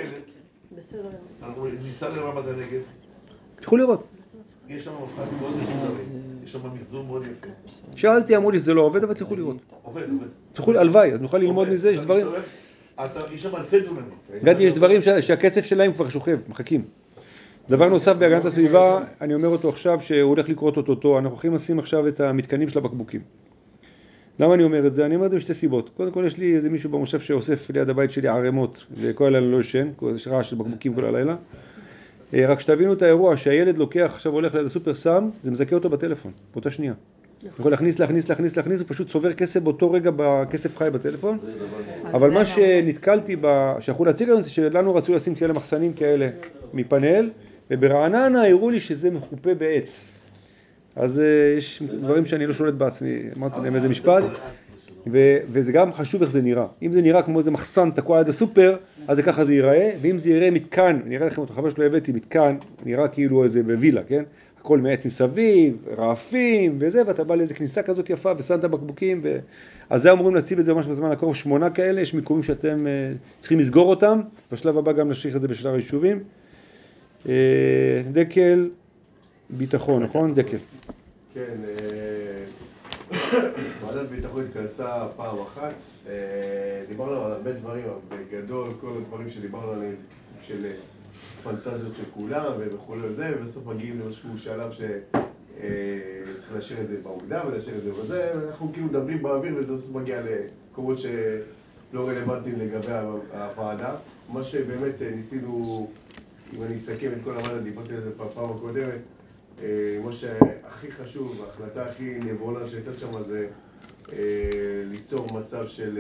אנחנו ניסע לרמת הנגב. תוכלו לראות. יש שם מפחקים מאוד מסודרים, יש שם מחזור מאוד יפה. שאלתי, אמרו לי שזה לא עובד, אבל תוכלו לראות. עובד. הלוואי, אז נוכל ללמוד מזה, יש דברים. יש שם אלפי דונמים. גדי, יש דברים שהכסף שלהם כבר שוכב, מחכים. דבר נוסף בהגנת הסביבה, אני אומר אותו עכשיו שהוא הולך לקרות אותו, אנחנו הולכים לשים עכשיו את המתקנים של הבקבוקים. למה אני אומר את זה? אני אומר את זה בשתי סיבות. קודם כל יש לי איזה מישהו במושב שאוסף ליד הבית שלי ערימות, וכל הלילה לא ישן, יש רעש של בקבוקים כל הלילה. רק שתבינו את האירוע, שהילד לוקח, עכשיו הולך לאיזה סופר סם, זה מזכה אותו בטלפון, באותה שנייה. הוא יכול להכניס, הוא פשוט צובר כסף באותו רגע בכסף חי בטלפון. אבל מה שנתקלתי, שיכול להציג לנו, זה שלנו רצו לשים כאלה מחסנים כאלה מפאנל, וברעננה הראו לי שזה מחופה בעץ. אז יש דברים שאני לא שולט בעצמי, אמרתי להם איזה משפט, וזה גם חשוב איך זה נראה. אם זה נראה כמו איזה מחסן תקוע עד הסופר, אז זה ככה זה ייראה, ואם זה יראה מתקן, אני אראה לכם אותו, חבר שלו הבאתי מתקן, נראה כאילו איזה בווילה, כן? הכל מעץ מסביב, רעפים וזה, ואתה בא לאיזה כניסה כזאת יפה ושמת בקבוקים, אז זה אמורים להציב את זה ממש בזמן הקרוב, 8 כאלה, יש מיקומים שאתם צריכים לסגור אותם, בשלב הבא גם נשליך את זה בשאר היישובים. דקל ביטחון, נכון? דקל. כן, ועדת ביטחון התכנסה פעם אחת, דיברנו על הרבה דברים, אבל בגדול כל הדברים שדיברנו עליהם זה כסוג של פנטזיות של כולם וכו' וזה, ובסוף מגיעים לאיזשהו שלב שצריך להשאיר את זה בעובדה ולהשאיר את זה וזה, ואנחנו כאילו מדברים באוויר וזה בסוף מגיע לקומות שלא רלוונטיים לגבי הוועדה. מה שבאמת ניסינו, אם אני אסכם את כל הוועדה, דיברתי על זה בפעם הקודמת, מה שהכי חשוב, ההחלטה הכי נבונה שהייתה שם זה ליצור מצב של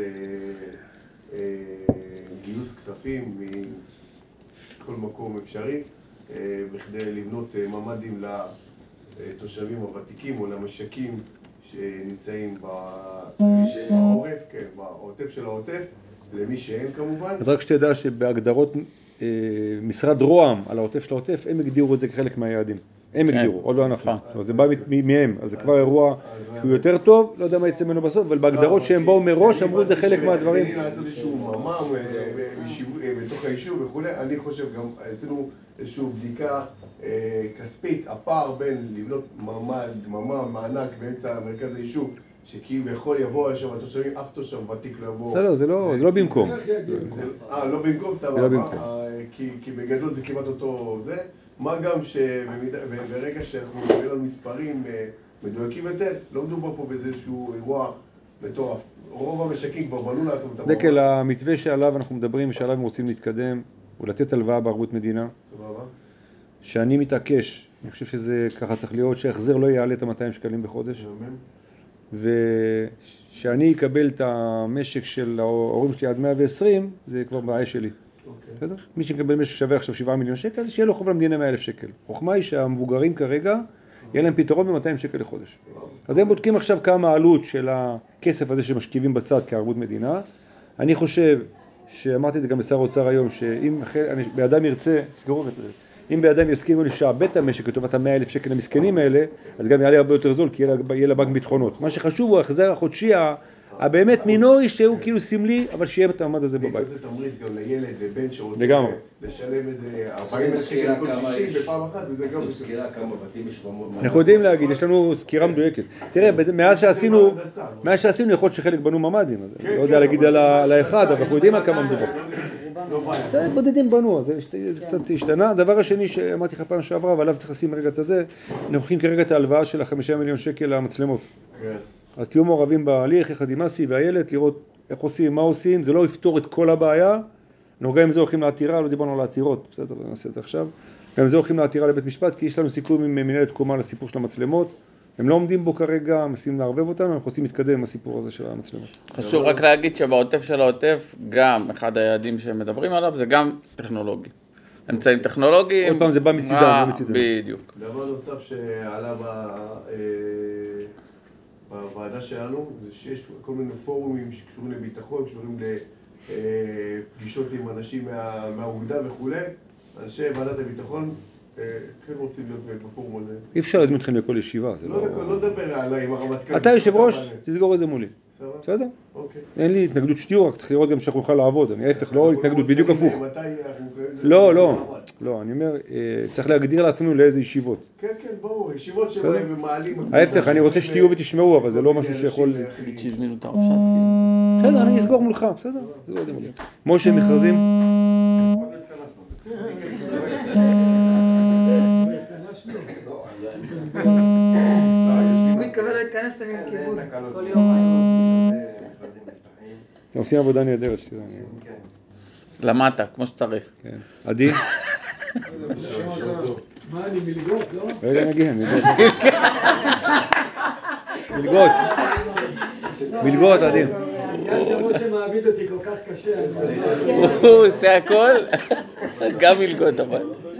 גיוס כספים מכל מקום אפשרי בכדי לבנות ממ"דים לתושבים הוותיקים או למשקים שנמצאים בעורף, כן, בעוטף של העוטף, למי שאין כמובן. אז רק שתדע שבהגדרות משרד רוה"מ על העוטף של העוטף, הם הגדירו את זה כחלק מהיעדים. הם הגדירו, עוד לא אנחנו. זה בא מהם, אז זה כבר אירוע שהוא יותר טוב, לא יודע מה יצא ממנו בסוף, אבל בהגדרות שהם באו מראש, אמרו זה חלק מהדברים. אני לעשות איזשהו ממ"ם בתוך היישוב וכו', אני חושב גם, עשינו איזושהי בדיקה כספית, הפער בין לבנות ממ"ם, מענק באמצע מרכז היישוב, שכאילו יכול יבוא על שם התושבים, אף תושב ותיק לא יבוא. לא, זה לא במקום. לא במקום, סבבה. כי בגדול זה כמעט אותו זה. מה גם שברגע שאנחנו נראה לנו מספרים מדויקים יותר, לא מדובר פה באיזשהו אירוע מטורף. רוב המשקים כבר בנו לעצמם את המערכת. דקל, המתווה שעליו אנחנו מדברים ושעליו הם רוצים להתקדם, הוא לתת הלוואה בערבות מדינה. סבבה. שאני מתעקש, אני חושב שזה ככה צריך להיות, שההחזר לא יעלה את ה-200 שקלים בחודש. ושאני אקבל את המשק של ההורים שלי עד 120, זה כבר בעיה שלי. בסדר? מי שקבל משק שווה עכשיו 7 מיליון שקל, שיהיה לו חוב למדינה 100,000 שקל. חוכמה היא שהמבוגרים כרגע, יהיה להם פתרון ב-200 שקל לחודש. אז הם בודקים עכשיו כמה העלות של הכסף הזה שמשכיבים בצד כערבות מדינה. אני חושב, שאמרתי את זה גם לשר האוצר היום, שאם באדם ירצה, סגרו את זה, אם באדם יסכימו לשעבד את המשק לטובת ה-100,000 שקל המסכנים האלה, אז גם יעלה הרבה יותר זול, כי יהיה לבנק ביטחונות. מה שחשוב הוא ההחזר החודשי הבאמת מינורי, שהוא כאילו סמלי, אבל שיהיה את המעמד הזה בבית. זה תמריץ גם לילד ובן שרוצה לשלם איזה 40,000 שקל לכל 60 בפעם אחת, וזה גם... סקירה כמה בתים יש במות. אנחנו יודעים להגיד, יש לנו סקירה מדויקת. תראה, מאז שעשינו יכול להיות שחלק בנו ממ"דים, לא יודע להגיד על האחד, אבל אנחנו יודעים על כמה מדובר. בודדים בנו, זה קצת השתנה. הדבר השני שאמרתי לך פעם שעברה, ועליו צריך לשים רגע את זה, אנחנו הולכים כרגע את ההלוואה של 5 מיליון שקל למצלמות. אז תהיו מעורבים בהליך, יחד עם אסי והילד, לראות איך עושים, מה עושים, זה לא יפתור את כל הבעיה. אנחנו גם עם זה הולכים לעתירה, לא דיברנו על העתירות, בסדר, נעשה את זה עכשיו. גם עם זה הולכים לעתירה לבית משפט, כי יש לנו סיכום עם מנהלת תקומה לסיפור של המצלמות. הם לא עומדים בו כרגע, מנסים לערבב אותנו, אנחנו רוצים להתקדם עם הסיפור הזה של המצלמות. חשוב רק להגיד שבעוטף של העוטף, גם אחד היעדים שהם מדברים עליו, זה גם טכנולוגי. אמצעים טכנולוגיים. עוד פעם זה בא מצידם, לא מצידם. בדיוק. דבר נוסף שעלה בוועדה שלנו, זה שיש כל מיני פורומים שקשורים לביטחון, שקשורים לפגישות עם אנשים מהאוגדה וכו'. אנשי ועדת הביטחון כן רוצים להיות בפורום הזה. אי אפשר להזמין אתכם לכל ישיבה, זה לא... לא לדבר עליי עם הרמטכ"ל. אתה יושב ראש, תסגור את זה מולי. בסדר? אוקיי. אין לי התנגדות שתהיו, רק צריך לראות גם שאנחנו נוכל לעבוד. אני ההפך, לא התנגדות, בדיוק הפוך. לא, אני אומר, צריך להגדיר לעצמנו לאיזה ישיבות. כן, ברור, ישיבות שבהם מעלים... ההפך, אני רוצה שתהיו ותשמעו, אבל זה לא משהו שיכול... שהזמינו את הרבש"צים. בסדר, אני אסגור מולך, בסדר. משה, מכרזים? הוא מתכוון להתכנס תמיד כיבוד כל יום. אתם עושים עבודה נהדרת. למטה, כמו שצריך. עדי? מה, אני מלגות, לא? רגע נגיע, מלגות. מלגות, עדי. יש שמשה מעביד אותי כל כך קשה. הוא עושה הכל, גם מלגות אבל.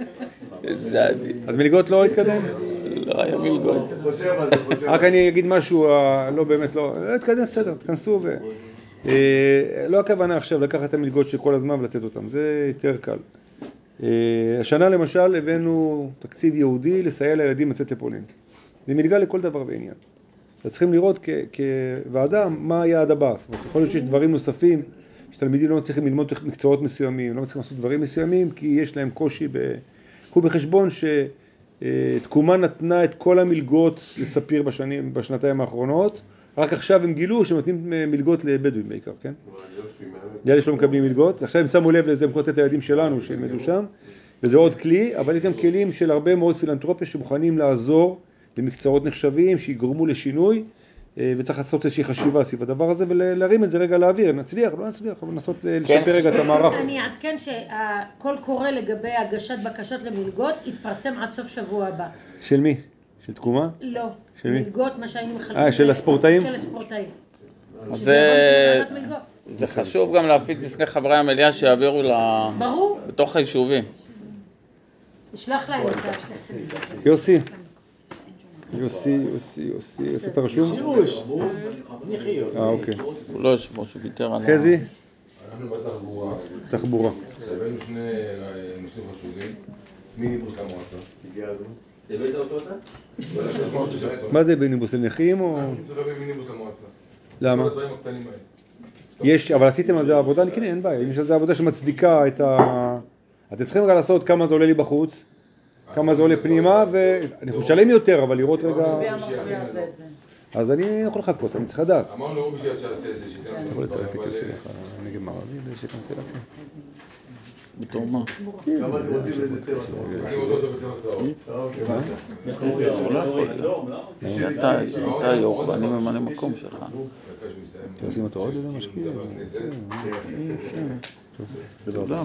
אז מלגות לא התקדם? לא היה מלגות. רק אני אגיד משהו, לא באמת לא, התקדם בסדר, תכנסו ו... לא הכוונה עכשיו לקחת את המלגות של כל הזמן ולתת אותם, זה יותר קל. השנה למשל הבאנו תקציב יהודי לסייע לילדים לצאת לפולין. זה מלגה לכל דבר ועניין. אז צריכים לראות כוועדה מה היעד הבא. זאת אומרת, יכול להיות שיש דברים נוספים, שתלמידים לא מצליחים ללמוד מקצועות מסוימים, לא מצליחים לעשות דברים מסוימים, כי יש להם קושי קחו בחשבון שתקומה נתנה את כל המלגות לספיר בשנתיים האחרונות, רק עכשיו הם גילו שנותנים מלגות לבדואים בעיקר, כן? לאלה שלא מקבלים מלגות, עכשיו הם שמו לב לזה, הם קוראים את הילדים שלנו שילמדו שם, וזה עוד כלי, אבל יש גם כלים של הרבה מאוד פילנטרופיה שמוכנים לעזור למקצועות נחשבים, שיגרמו לשינוי, וצריך לעשות איזושהי חשיבה סביב הדבר הזה, ולהרים את זה רגע לאוויר, נצליח, לא נצליח, אבל לנסות לשפר רגע את המערך. אני אעדכן שהכל קורה לגבי הגשת בקשות למלגות, יתפרסם עד סוף שבוע הבא. של מי? של תקומה? לא, של מי? מלגות, מה שהיינו מחלקים. של הספורטאים? של הספורטאים. זה חשוב גם להפיץ בפני חברי המליאה שיעבירו בתוך היישובים. נשלח להם את זה. יוסי, איפה אתה רשום? שירוש, נחיות. אוקיי. הוא לא יושב ראש, הוא ויתר על... חזי? אנחנו בתחבורה. תחבורה. הבאנו שני נושאים חשובים. מיניבוס למועצה. הבאת אותו אתה? מה זה מיניבוס לנכים או... אנחנו צריכים מיניבוס למועצה. למה? כל הדברים הקטנים האלה. יש, אבל עשיתם על זה עבודה? כן, אין בעיה. אם יש על זה עבודה שמצדיקה את ה... אתם צריכים רגע לעשות כמה זה עולה לי בחוץ, כמה זה עולה פנימה, ואני יכול לשלם יותר, אבל לראות רגע... אז אני יכול לחכות, אני צריך לדעת. אמרנו לרובי שיעשה את זה, יכול לצרף את יוסי לך נגב מערבי, ויש את קונסטלציה. בתור מה? כמה אני רוצים איזה צבע? אני רוצה אותו בצבע צהוב. אתה יו"ר ואני ממלא מקום שלך. תשים אותו עוד איזה משקיע. תודה.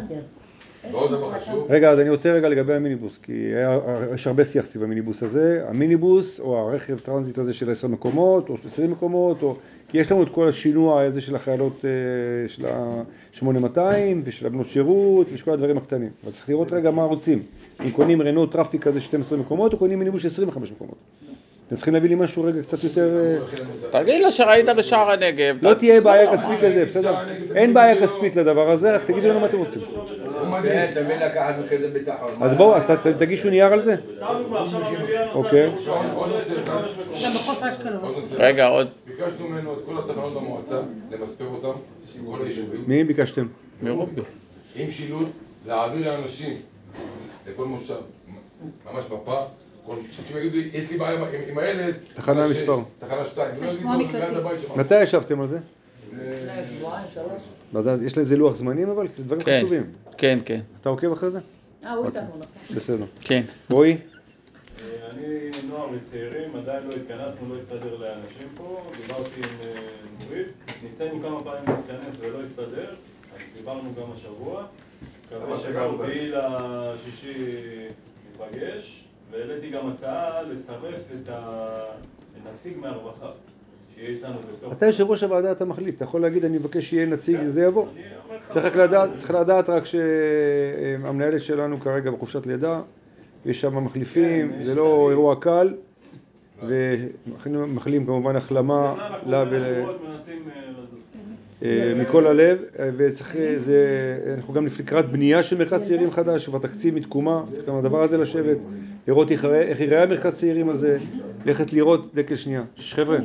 רגע, אז אני רוצה רגע לגבי המיניבוס, כי יש הרבה שיח סביב המיניבוס הזה. המיניבוס או הרכב טרנזיט הזה של 10 מקומות או 20 מקומות, כי יש לנו את כל השינוע הזה של החיילות של ה-8200 ושל הבנות שירות ושל כל הדברים הקטנים. אבל צריך לראות רגע מה רוצים. אם קונים רנו טראפיק כזה 12 מקומות או קונים מיניבוס 25 מקומות. אתם צריכים להביא לי משהו רגע קצת יותר... תגיד לו שראית בשער הנגב. לא תהיה בעיה כספית לזה, בסדר? אין בעיה כספית לדבר הזה, רק תגידו לנו מה אתם רוצים. תמיד לקחת מקדם ביטחון. אז בואו, אז תגישו נייר על זה. אוקיי. רגע, עוד. ביקשנו ממנו את כל התחנות במועצה, למספר אותם, עם כל היישובים. מי ביקשתם? מרובי. עם שילוט, להעביר לאנשים, לכל מושב, ממש בפארק. כשהם יגידו, יש לי בעיה עם הילד, תחנה מספר. תחנה 2, ולא יגידו ליד הבית שם. מתי ישבתם על זה? שבועיים, 3. אז יש לזה לוח זמנים אבל? זה דברים חשובים. כן, כן. אתה עוקב אחרי זה? הוא איתנו, נכון. בסדר. כן. רועי? אני נוער וצעירים, עדיין לא התכנסנו, לא הסתדר לאנשים פה, דיברתי עם נורית, ניסינו כמה פעמים להתכנס ולא הסתדר, אז דיברנו גם השבוע, מקווה שגם פעיל השישי ניפגש, והעליתי גם הצעה לצרף את הנציג מהרווחה, שיהיה איתנו בתוך... אתה יושב ראש הוועדה, אתה מחליט, אתה יכול להגיד אני מבקש שיהיה נציג, זה יבוא. צריך לדעת רק שהמנהלת שלנו כרגע בחופשת לידה, יש שם מחליפים, זה לא אירוע קל, ומחלים כמובן החלמה מכל הלב, ואנחנו גם לקראת בנייה של מרכז צעירים חדש, והתקציב מתקומה, צריך גם הדבר הזה לשבת, לראות איך ייראה המרכז צעירים הזה, ללכת לראות דקל שנייה. חבר'ה,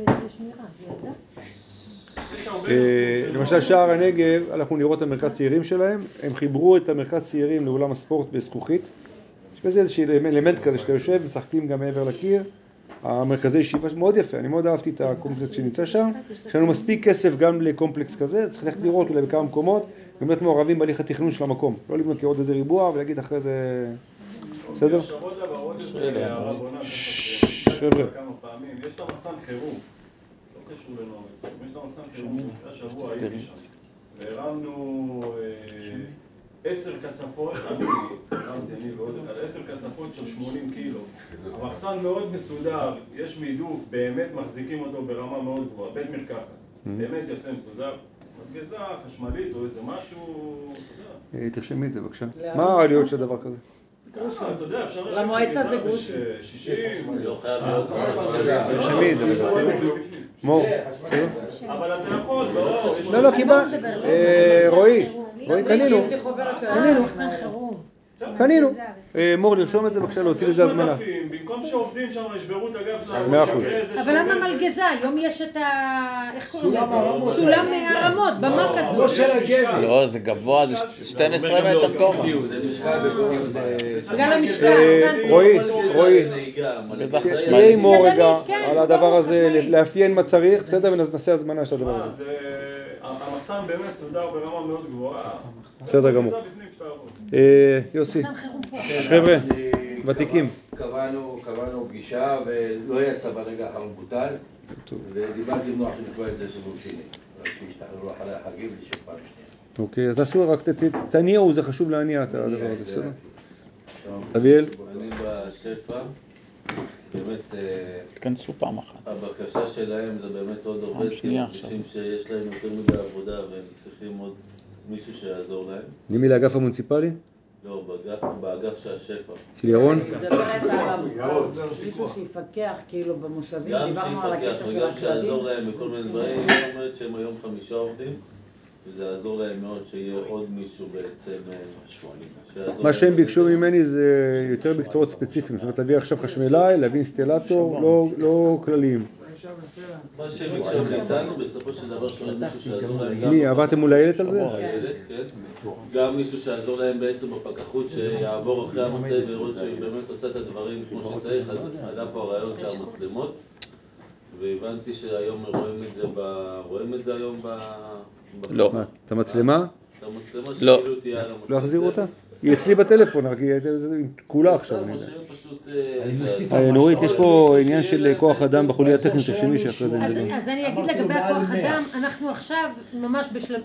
למשל שער הנגב, הלכנו לראות את המרכז צעירים שלהם, הם חיברו את המרכז צעירים לאולם הספורט בזכוכית, יש בזה איזשהו אלמנט כזה שאתה יושב, משחקים גם מעבר לקיר, המרכזי ישיבה מאוד יפה, אני מאוד אהבתי את הקומפלקס שנמצא שם, יש לנו מספיק כסף גם לקומפלקס כזה, צריך ללכת לראות אולי בכמה מקומות, גם להיות מעורבים בהליך התכנון של המקום, לא לבנות לראות איזה ריבוע ולהגיד אחרי זה, בסדר? חבר'ה. יש את המחסן חירום, לא קשור לנוער אצלם, יש את המחסן חירום, השבוע הייתי שם, והרמנו 10 כספות, אני ועוד אחד, 10 כספות של 80 קילו. המחסן מאוד מסודר, יש מידוף, באמת מחזיקים אותו ברמה מאוד גבוהה, בית מרקחת, באמת יפה מסודר. מגזה, חשמלית או איזה משהו, אתה יודע. תרשמי את זה בבקשה. מה העלויות של דבר כזה? אתה יודע, אפשר... למועצה זה גרושים. 60, לא חייב להיות... תרשמי את זה רגע, בסדר? מור, בסדר? אבל אתה יכול, לא... לא, קיבל. רועי, קנינו. מור, לרשום את זה בבקשה, להוציא לזה הזמנה. במקום שעובדים שם ישברו את הגב שלנו. 100%. אבל למה מלגזה? היום יש את ה... איך קוראים לזה? סולם הרמות, במה כזאת. לא, זה גבוה, זה 12 מטר טוב. בגלל המשקל. רועי, תהיה עם מור רגע על הדבר הזה, לאפיין מה צריך, בסדר? ונעשה הזמנה של הדבר הזה. המחסן באמת סודר ברמה מאוד גבוהה. בסדר גמור. יוסי, חבר'ה, ותיקים. קבענו פגישה ולא יצא ברגע האחרון בוטל, ודיברתי עם נוח שנקבע את זה סיבוב שני, שישתחררו אחרי החגים לשוב פעם שנייה. אוקיי, אז תעשו רק תניעו, זה חשוב להניע את הדבר הזה, בסדר? אביאל? אני בשפע, באמת... תכנסו פעם אחת. הבקשה שלהם זה באמת עוד עובד, כי הם מרגישים שיש להם יותר מדי עבודה והם צריכים עוד מישהו שיעזור להם. למי לאגף המוניציפלי? לא, באגף של השפע. של ירון? זה באמת מישהו שיפקח כאילו במושבים, דיברנו על הקטע של הכלבים. וגם שיעזור להם בכל מיני דברים, היא אומרת שהם היום 5 עובדים, וזה יעזור להם מאוד שיהיה עוד מישהו בעצם מה שהם ביקשו ממני זה יותר מקצועות ספציפיים, זאת אומרת להביא עכשיו חשמלאי, להביא אינסטלטור, לא כלליים. מה שהם ביקשו מאיתנו, בסופו של דבר שומעים מישהו שיעזור להם. מי, עברתם מול הילד על זה? גם מישהו שיעזור להם בעצם בפקחות, שיעבור אחרי הנושא ולראות שהיא באמת עושה את הדברים כמו שצריך, אז עלה פה הרעיון של המצלמות, והבנתי שהיום רואים את זה היום לא. את המצלמה? את שהמצלמה לא. שכאילו תהיה על המסך. לא החזירו אותה? היא אצלי בטלפון, רק היא כולה עכשיו. נורית, יש פה עניין של כוח אדם בחוליה הטכנית, תרשמי שאחרי זה נדבר. אז אני אגיד לגבי הכוח אדם, אנחנו עכשיו ממש בשלב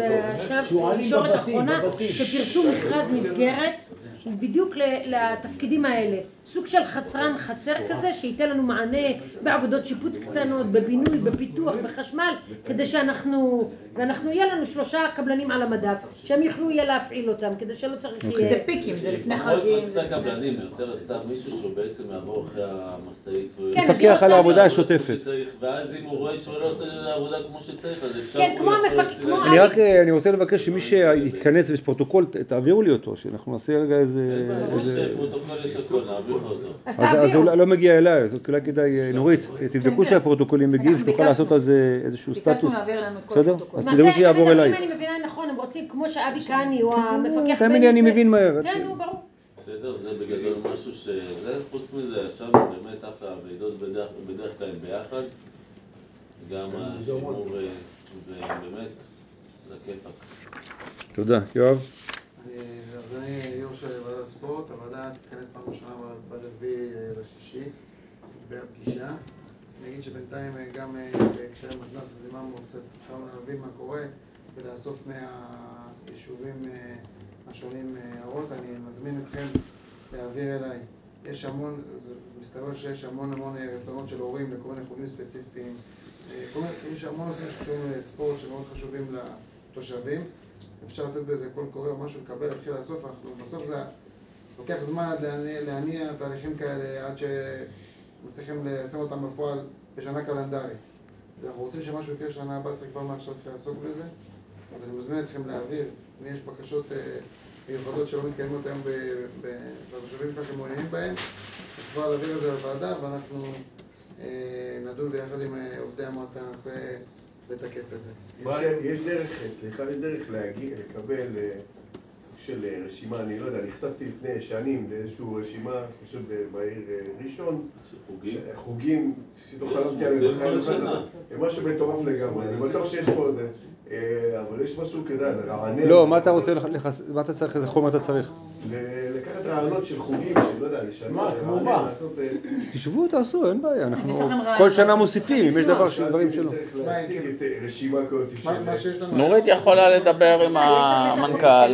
בישורת האחרונה שפרסום מכרז מסגרת בדיוק לתפקידים האלה, סוג של חצרן חצר כזה שייתן לנו מענה בעבודות שיפוץ קטנות, בבינוי, בפיתוח, בחשמל, כדי ואנחנו יהיה לנו 3 קבלנים על המדף שהם יוכלו יהיה להפעיל אותם, כדי שלא צריך יהיה. זה פיקים, זה לפני חגים. זה קבלנים, יותר סתם מישהו שהוא בעצם יעבור אחרי המשאית. מפקח על העבודה השוטפת. ואז אם הוא רואה שהוא לא עושה את העבודה כמו שצריך, אז אפשר... כן, כמו המפקח, כמו... אני רוצה לבקש שמי שיתכנס ויש פרוטוקול, תעבירו לי אותו, שאנחנו נעשה רגע איזה... יש פרוטוקול יש הכל, נעביר אותו. אז הוא לא מגיע אליי, אז אולי כדאי, נורית, תבדקו שהפרוטוקולים מגיעים, שנוכל לעשות על זה איזשהו סטטוס. בסדר? אז תדאגו שיעבור אליי. אם אני מבינה נכון, הם רוצים, כמו שאבי קני הוא המפקח... תאמיני, אני מבין מהר. כן, הוא ברור. בסדר, זה בגדול משהו שזה, חוץ מזה, עכשיו באמת אחלה, הוועידות בדרך כלל ביחד, גם השימור, ובאמת, זה כיפק. תודה, יואב. אז אני יו"ר של ועדת ספורט, הוועדה תתכנס פעם ראשונה ב4.6 בפגישה. אני אגיד שבינתיים גם כשהיה מתנ"ס זימנו קצת התחלנו להבין מה קורה ולאסוף מהיישובים השונים הערות. אני מזמין אתכם להעביר אליי. יש המון, זה מסתבר שיש המון רצונות של הורים לכל מיני חוגים ספציפיים. יש המון נושאים שקשורים לספורט שמאוד חשובים לתושבים. אפשר לצאת באיזה קול קורא או משהו, לקבל, להתחיל לאסוף. בסוף זה לוקח זמן להניע תהליכים כאלה עד שמצליחים לשים אותם בפועל בשנה קלנדרית. אז אנחנו רוצים שמשהו יקרה שנה הבאה, צריך כבר מעכשיו להתחיל לעסוק בזה. אז אני מזמין אתכם להעביר, אם יש בקשות מיוחדות שלא מתקיימות היום והתושבים שלכם מעוניינים בהם, כבר להעביר את זה לוועדה ואנחנו נדון ביחד עם עובדי המועצה, ננסה לתקף את זה. יש דרך, סליחה, יש דרך לקבל סוג של רשימה, אני לא יודע, נחשפתי לפני שנים לאיזושהי רשימה, אני חושב בעיר ראשון, חוגים, שלא חלמתי עליהם בחיים, משהו מטורף לגמרי, אני בטוח שיש פה זה, אבל יש משהו כדאי, לרענן. לא, מה אתה רוצה, מה אתה צריך, איזה חומר אתה צריך? לקחת רעיונות של חוגים, שאני לא יודע, לשנות, לעשות... תשבו, תעשו, אין בעיה, אנחנו כל שנה מוסיפים, אם יש דברים שלא. להשיג את רשימה כזאת. נורית יכולה לדבר עם המנכ"ל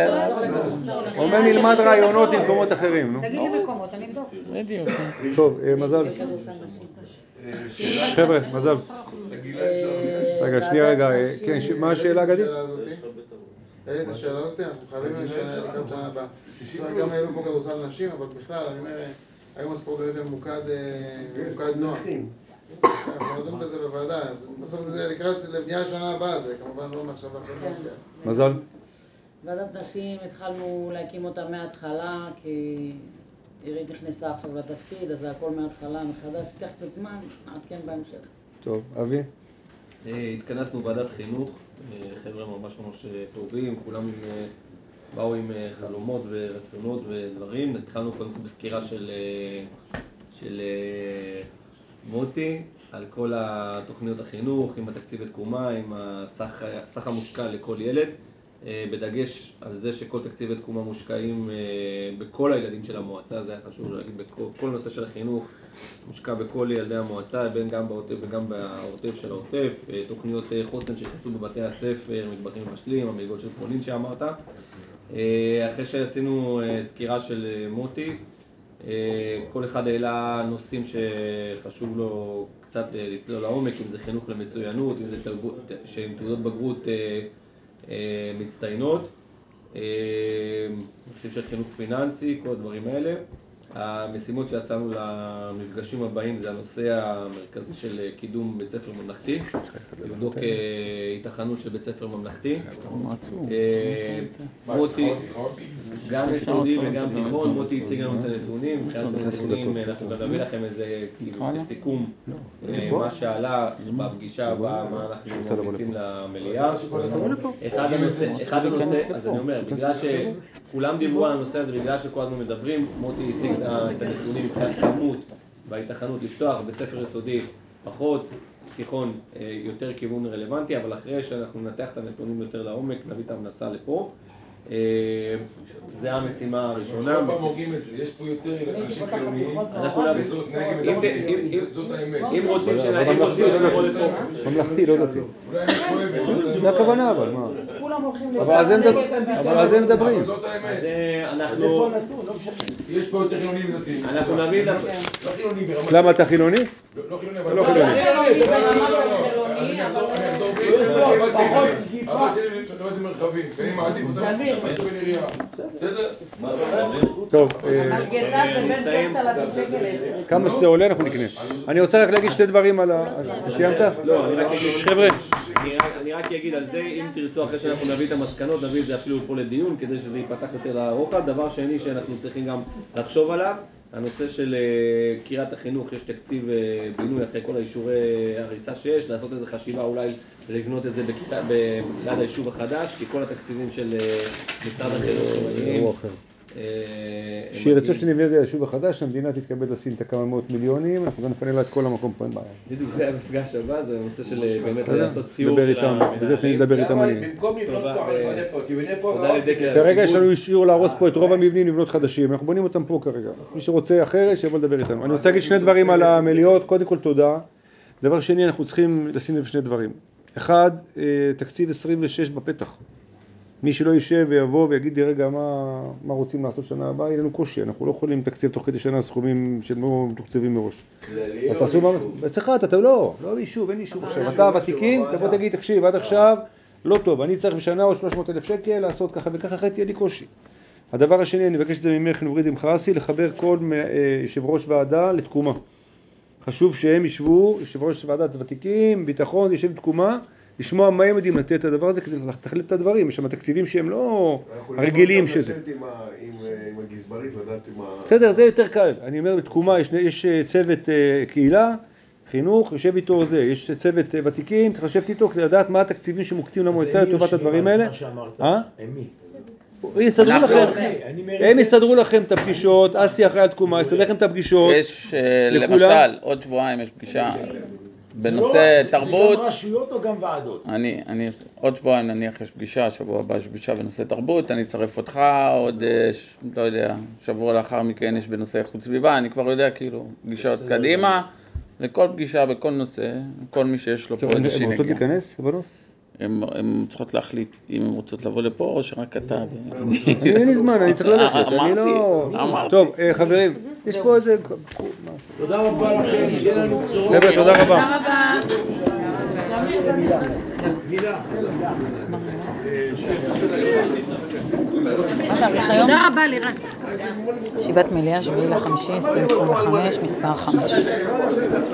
הוא אומר נלמד רעיונות במקומות אחרים. תגיד לי מקומות, אני אבדוק. בדיוק. טוב, מזל. חבר'ה, מזל. רגע, שנייה רגע, כן, מה השאלה גדי? את השאלה הזאת אנחנו חייבים לקראת שנה הבאה. גם העלו פה כדורסל נשים, אבל בכלל, אני אומר, היום הספורט הוא ממוקד נוח. אנחנו נדון בזה בוועדה, אז בסוף זה לקראת לבנייה לשנה הבאה, זה כמובן לא מעכשיו לאחר. מזל. ועדת נשים התחלנו להקים אותה מההתחלה, כי עירית נכנסה עכשיו לתפקיד, אז זה הכל מההתחלה מחדש, תיקח קצת זמן, נעדכן בהמשך. טוב, אבי? התכנסנו ועדת חינוך, חבר'ה ממש טובים, כולם באו עם חלומות ורצונות ודברים. התחלנו קודם כל בסקירה של מוטי על כל התוכניות החינוך, עם התקציב לתקומה, עם הסך המושקע לכל ילד, בדגש על זה שכל תקציבי תקומה מושקעים בכל הילדים של המועצה, זה היה חשוב להגיד, בכל נושא של החינוך מושקע בכל ילדי המועצה, בין גם בעוטף וגם בעוטף של העוטף, תוכניות חוסן שנכנסו בבתי הספר, מטבחים משלים, המלגות של פולין שאמרת. אחרי שעשינו סקירה של מוטי, כל אחד העלה נושאים שחשוב לו קצת לצלול לעומק, אם זה חינוך למצוינות, אם זה עם תעודות בגרות מצטיינות, נושאים של חינוך פיננסי, כל הדברים האלה. המשימות שיצאנו למפגשים הבאים זה הנושא המרכזי של קידום בית ספר ממלכתי, לבדוק התכנות של בית ספר ממלכתי. מוטי, גם יסודי וגם תיכון, מוטי הציג לנו את הנתונים, מבחינת הנתונים אנחנו גם נביא לכם איזה סיכום מה שעלה בפגישה הבאה, מה אנחנו ממליצים למליאה. אחד הנושא, אז אני אומר, בגלל שכולם דיברו על הנושא הזה, בגלל שכל הזמן מדברים, מוטי הציג את הנתונים מבחינת כמות וההתכנות לפתוח בית ספר יסודי פחות, תיכון יותר כיוון רלוונטי, אבל אחרי שאנחנו ננתח את הנתונים יותר לעומק, נביא את ההמלצה לפה. זה המשימה הראשונה. כל פעם הורגים את זה, יש פה יותר אנשים חיוניים, זאת האמת. אם רוצים שנעדים לבוא לפה. ממלכתי, לא דתי. זה הכוונה אבל, מה? כולם הולכים אבל על זה מדברים. זאת האמת. אנחנו... יש פה יותר חילונים דתיים. אנחנו נביא... לא חילונים ברמת... למה אתה חילוני? לא חילוני, אבל... לא חילוני. הבת שלי לא יודעים מרחבים, אני מעדיף אותם, משהו בנריה. בסדר? טוב. מלגזה זה בין 6,000 שקל ל-10,000. כמה שזה עולה אנחנו נקנה. אני רוצה רק להגיד שתי דברים על ה... סיימת? לא, אני רק... חבר'ה. אני רק אגיד על זה, אם תרצו אחרי שאנחנו נביא את המסקנות, נביא את זה אפילו פה לדיון, כדי שזה ייפתח יותר לרוחב. דבר שני שאנחנו צריכים גם לחשוב עליו, הנושא של קריית החינוך, יש תקציב בינוי אחרי כל האישורי הריסה שיש, לעשות איזו חשיבה אולי לבנות את זה ליד היישוב החדש, כי כל התקציבים של משרד החינוך שמגיעים. שירצו שנבנה את זה ליישוב החדש, המדינה תתכבד לשים את כמה מאות מיליונים, אנחנו גם נפנה לה את כל המקום פה, אין בעיה. בדיוק זה המפגש הבא, זה הנושא של באמת לעשות סיור של המנהלים. בזה תמיד לדבר איתם אני. במקום לבנות פה, נבנה פה, תבנה פה. כרגע יש לנו אישור להרוס פה את רוב המבנים, לבנות חדשים, אנחנו בונים אותם פה כרגע. מי שרוצה אחרת, שיבוא לדבר איתנו. אני רוצה להגיד שני דברים על המליאות, קודם כל תודה. דבר שני, אנחנו צריכים לשים לב שני דברים. אחד, תקציב 26 בפתח. מי שלא יישב ויבוא ויגיד לי רגע מה רוצים לעשות שנה הבאה, יהיה לנו קושי, אנחנו לא יכולים לתקצב תוך כדי שנה סכומים שהם לא מתוקצבים מראש. אז תעשו מה... אצלך אתה לא יישוב, אין יישוב עכשיו. אתה ותיקים, תבוא תגיד, תקשיב, עד עכשיו לא טוב, אני צריך בשנה או 300,000 שקל לעשות ככה וככה, אחרי תהיה לי קושי. הדבר השני, אני מבקש את זה ממך, נורית עם חרסי, לחבר כל יושב ראש ועדה לתקומה. חשוב שהם ישבו, יושב ראש ועדת ותיקים, ביטחון, ישב תקומה, לשמוע מה הם יודעים לתת את הדבר הזה כדי לתכלת את הדברים. יש שם תקציבים שהם לא הרגילים שזה. עם הגזברית לדעת עם ה... בסדר, זה יותר קל. אני אומר, בתקומה יש צוות קהילה, חינוך, יושב איתו זה. יש צוות ותיקים, צריך לשבת איתו כדי לדעת מה התקציבים שמוקצים למועצה לטובת הדברים האלה. הם יסדרו לכם את הפגישות, אסי אחרי התקומה, יסדר לכם את הפגישות. יש למשל, עוד שבועיים יש פגישה בנושא תרבות. זה גם רשויות או גם ועדות? עוד שבועיים נניח יש פגישה, שבוע הבא יש פגישה בנושא תרבות, אני אצרף אותך, עוד לא יודע, שבוע לאחר מכן יש בנושא איכות סביבה, אני כבר יודע כאילו פגישות קדימה, לכל פגישה בכל נושא, כל מי שיש לו פה איזושהי נגיעה. הן רוצות להיכנס, בנות? הן צריכות להחליט אם הן רוצות לבוא לפה או שרק אתה. אין לי זמן, אני צריך ללכת, אני לא... טוב, חברים, יש פה איזה... תודה רבה לכם, שיהיה לנו בשורות. חבר'ה, תודה רבה. תודה רבה לירס. ישיבת מליאה 7/5/2025, מספר 5.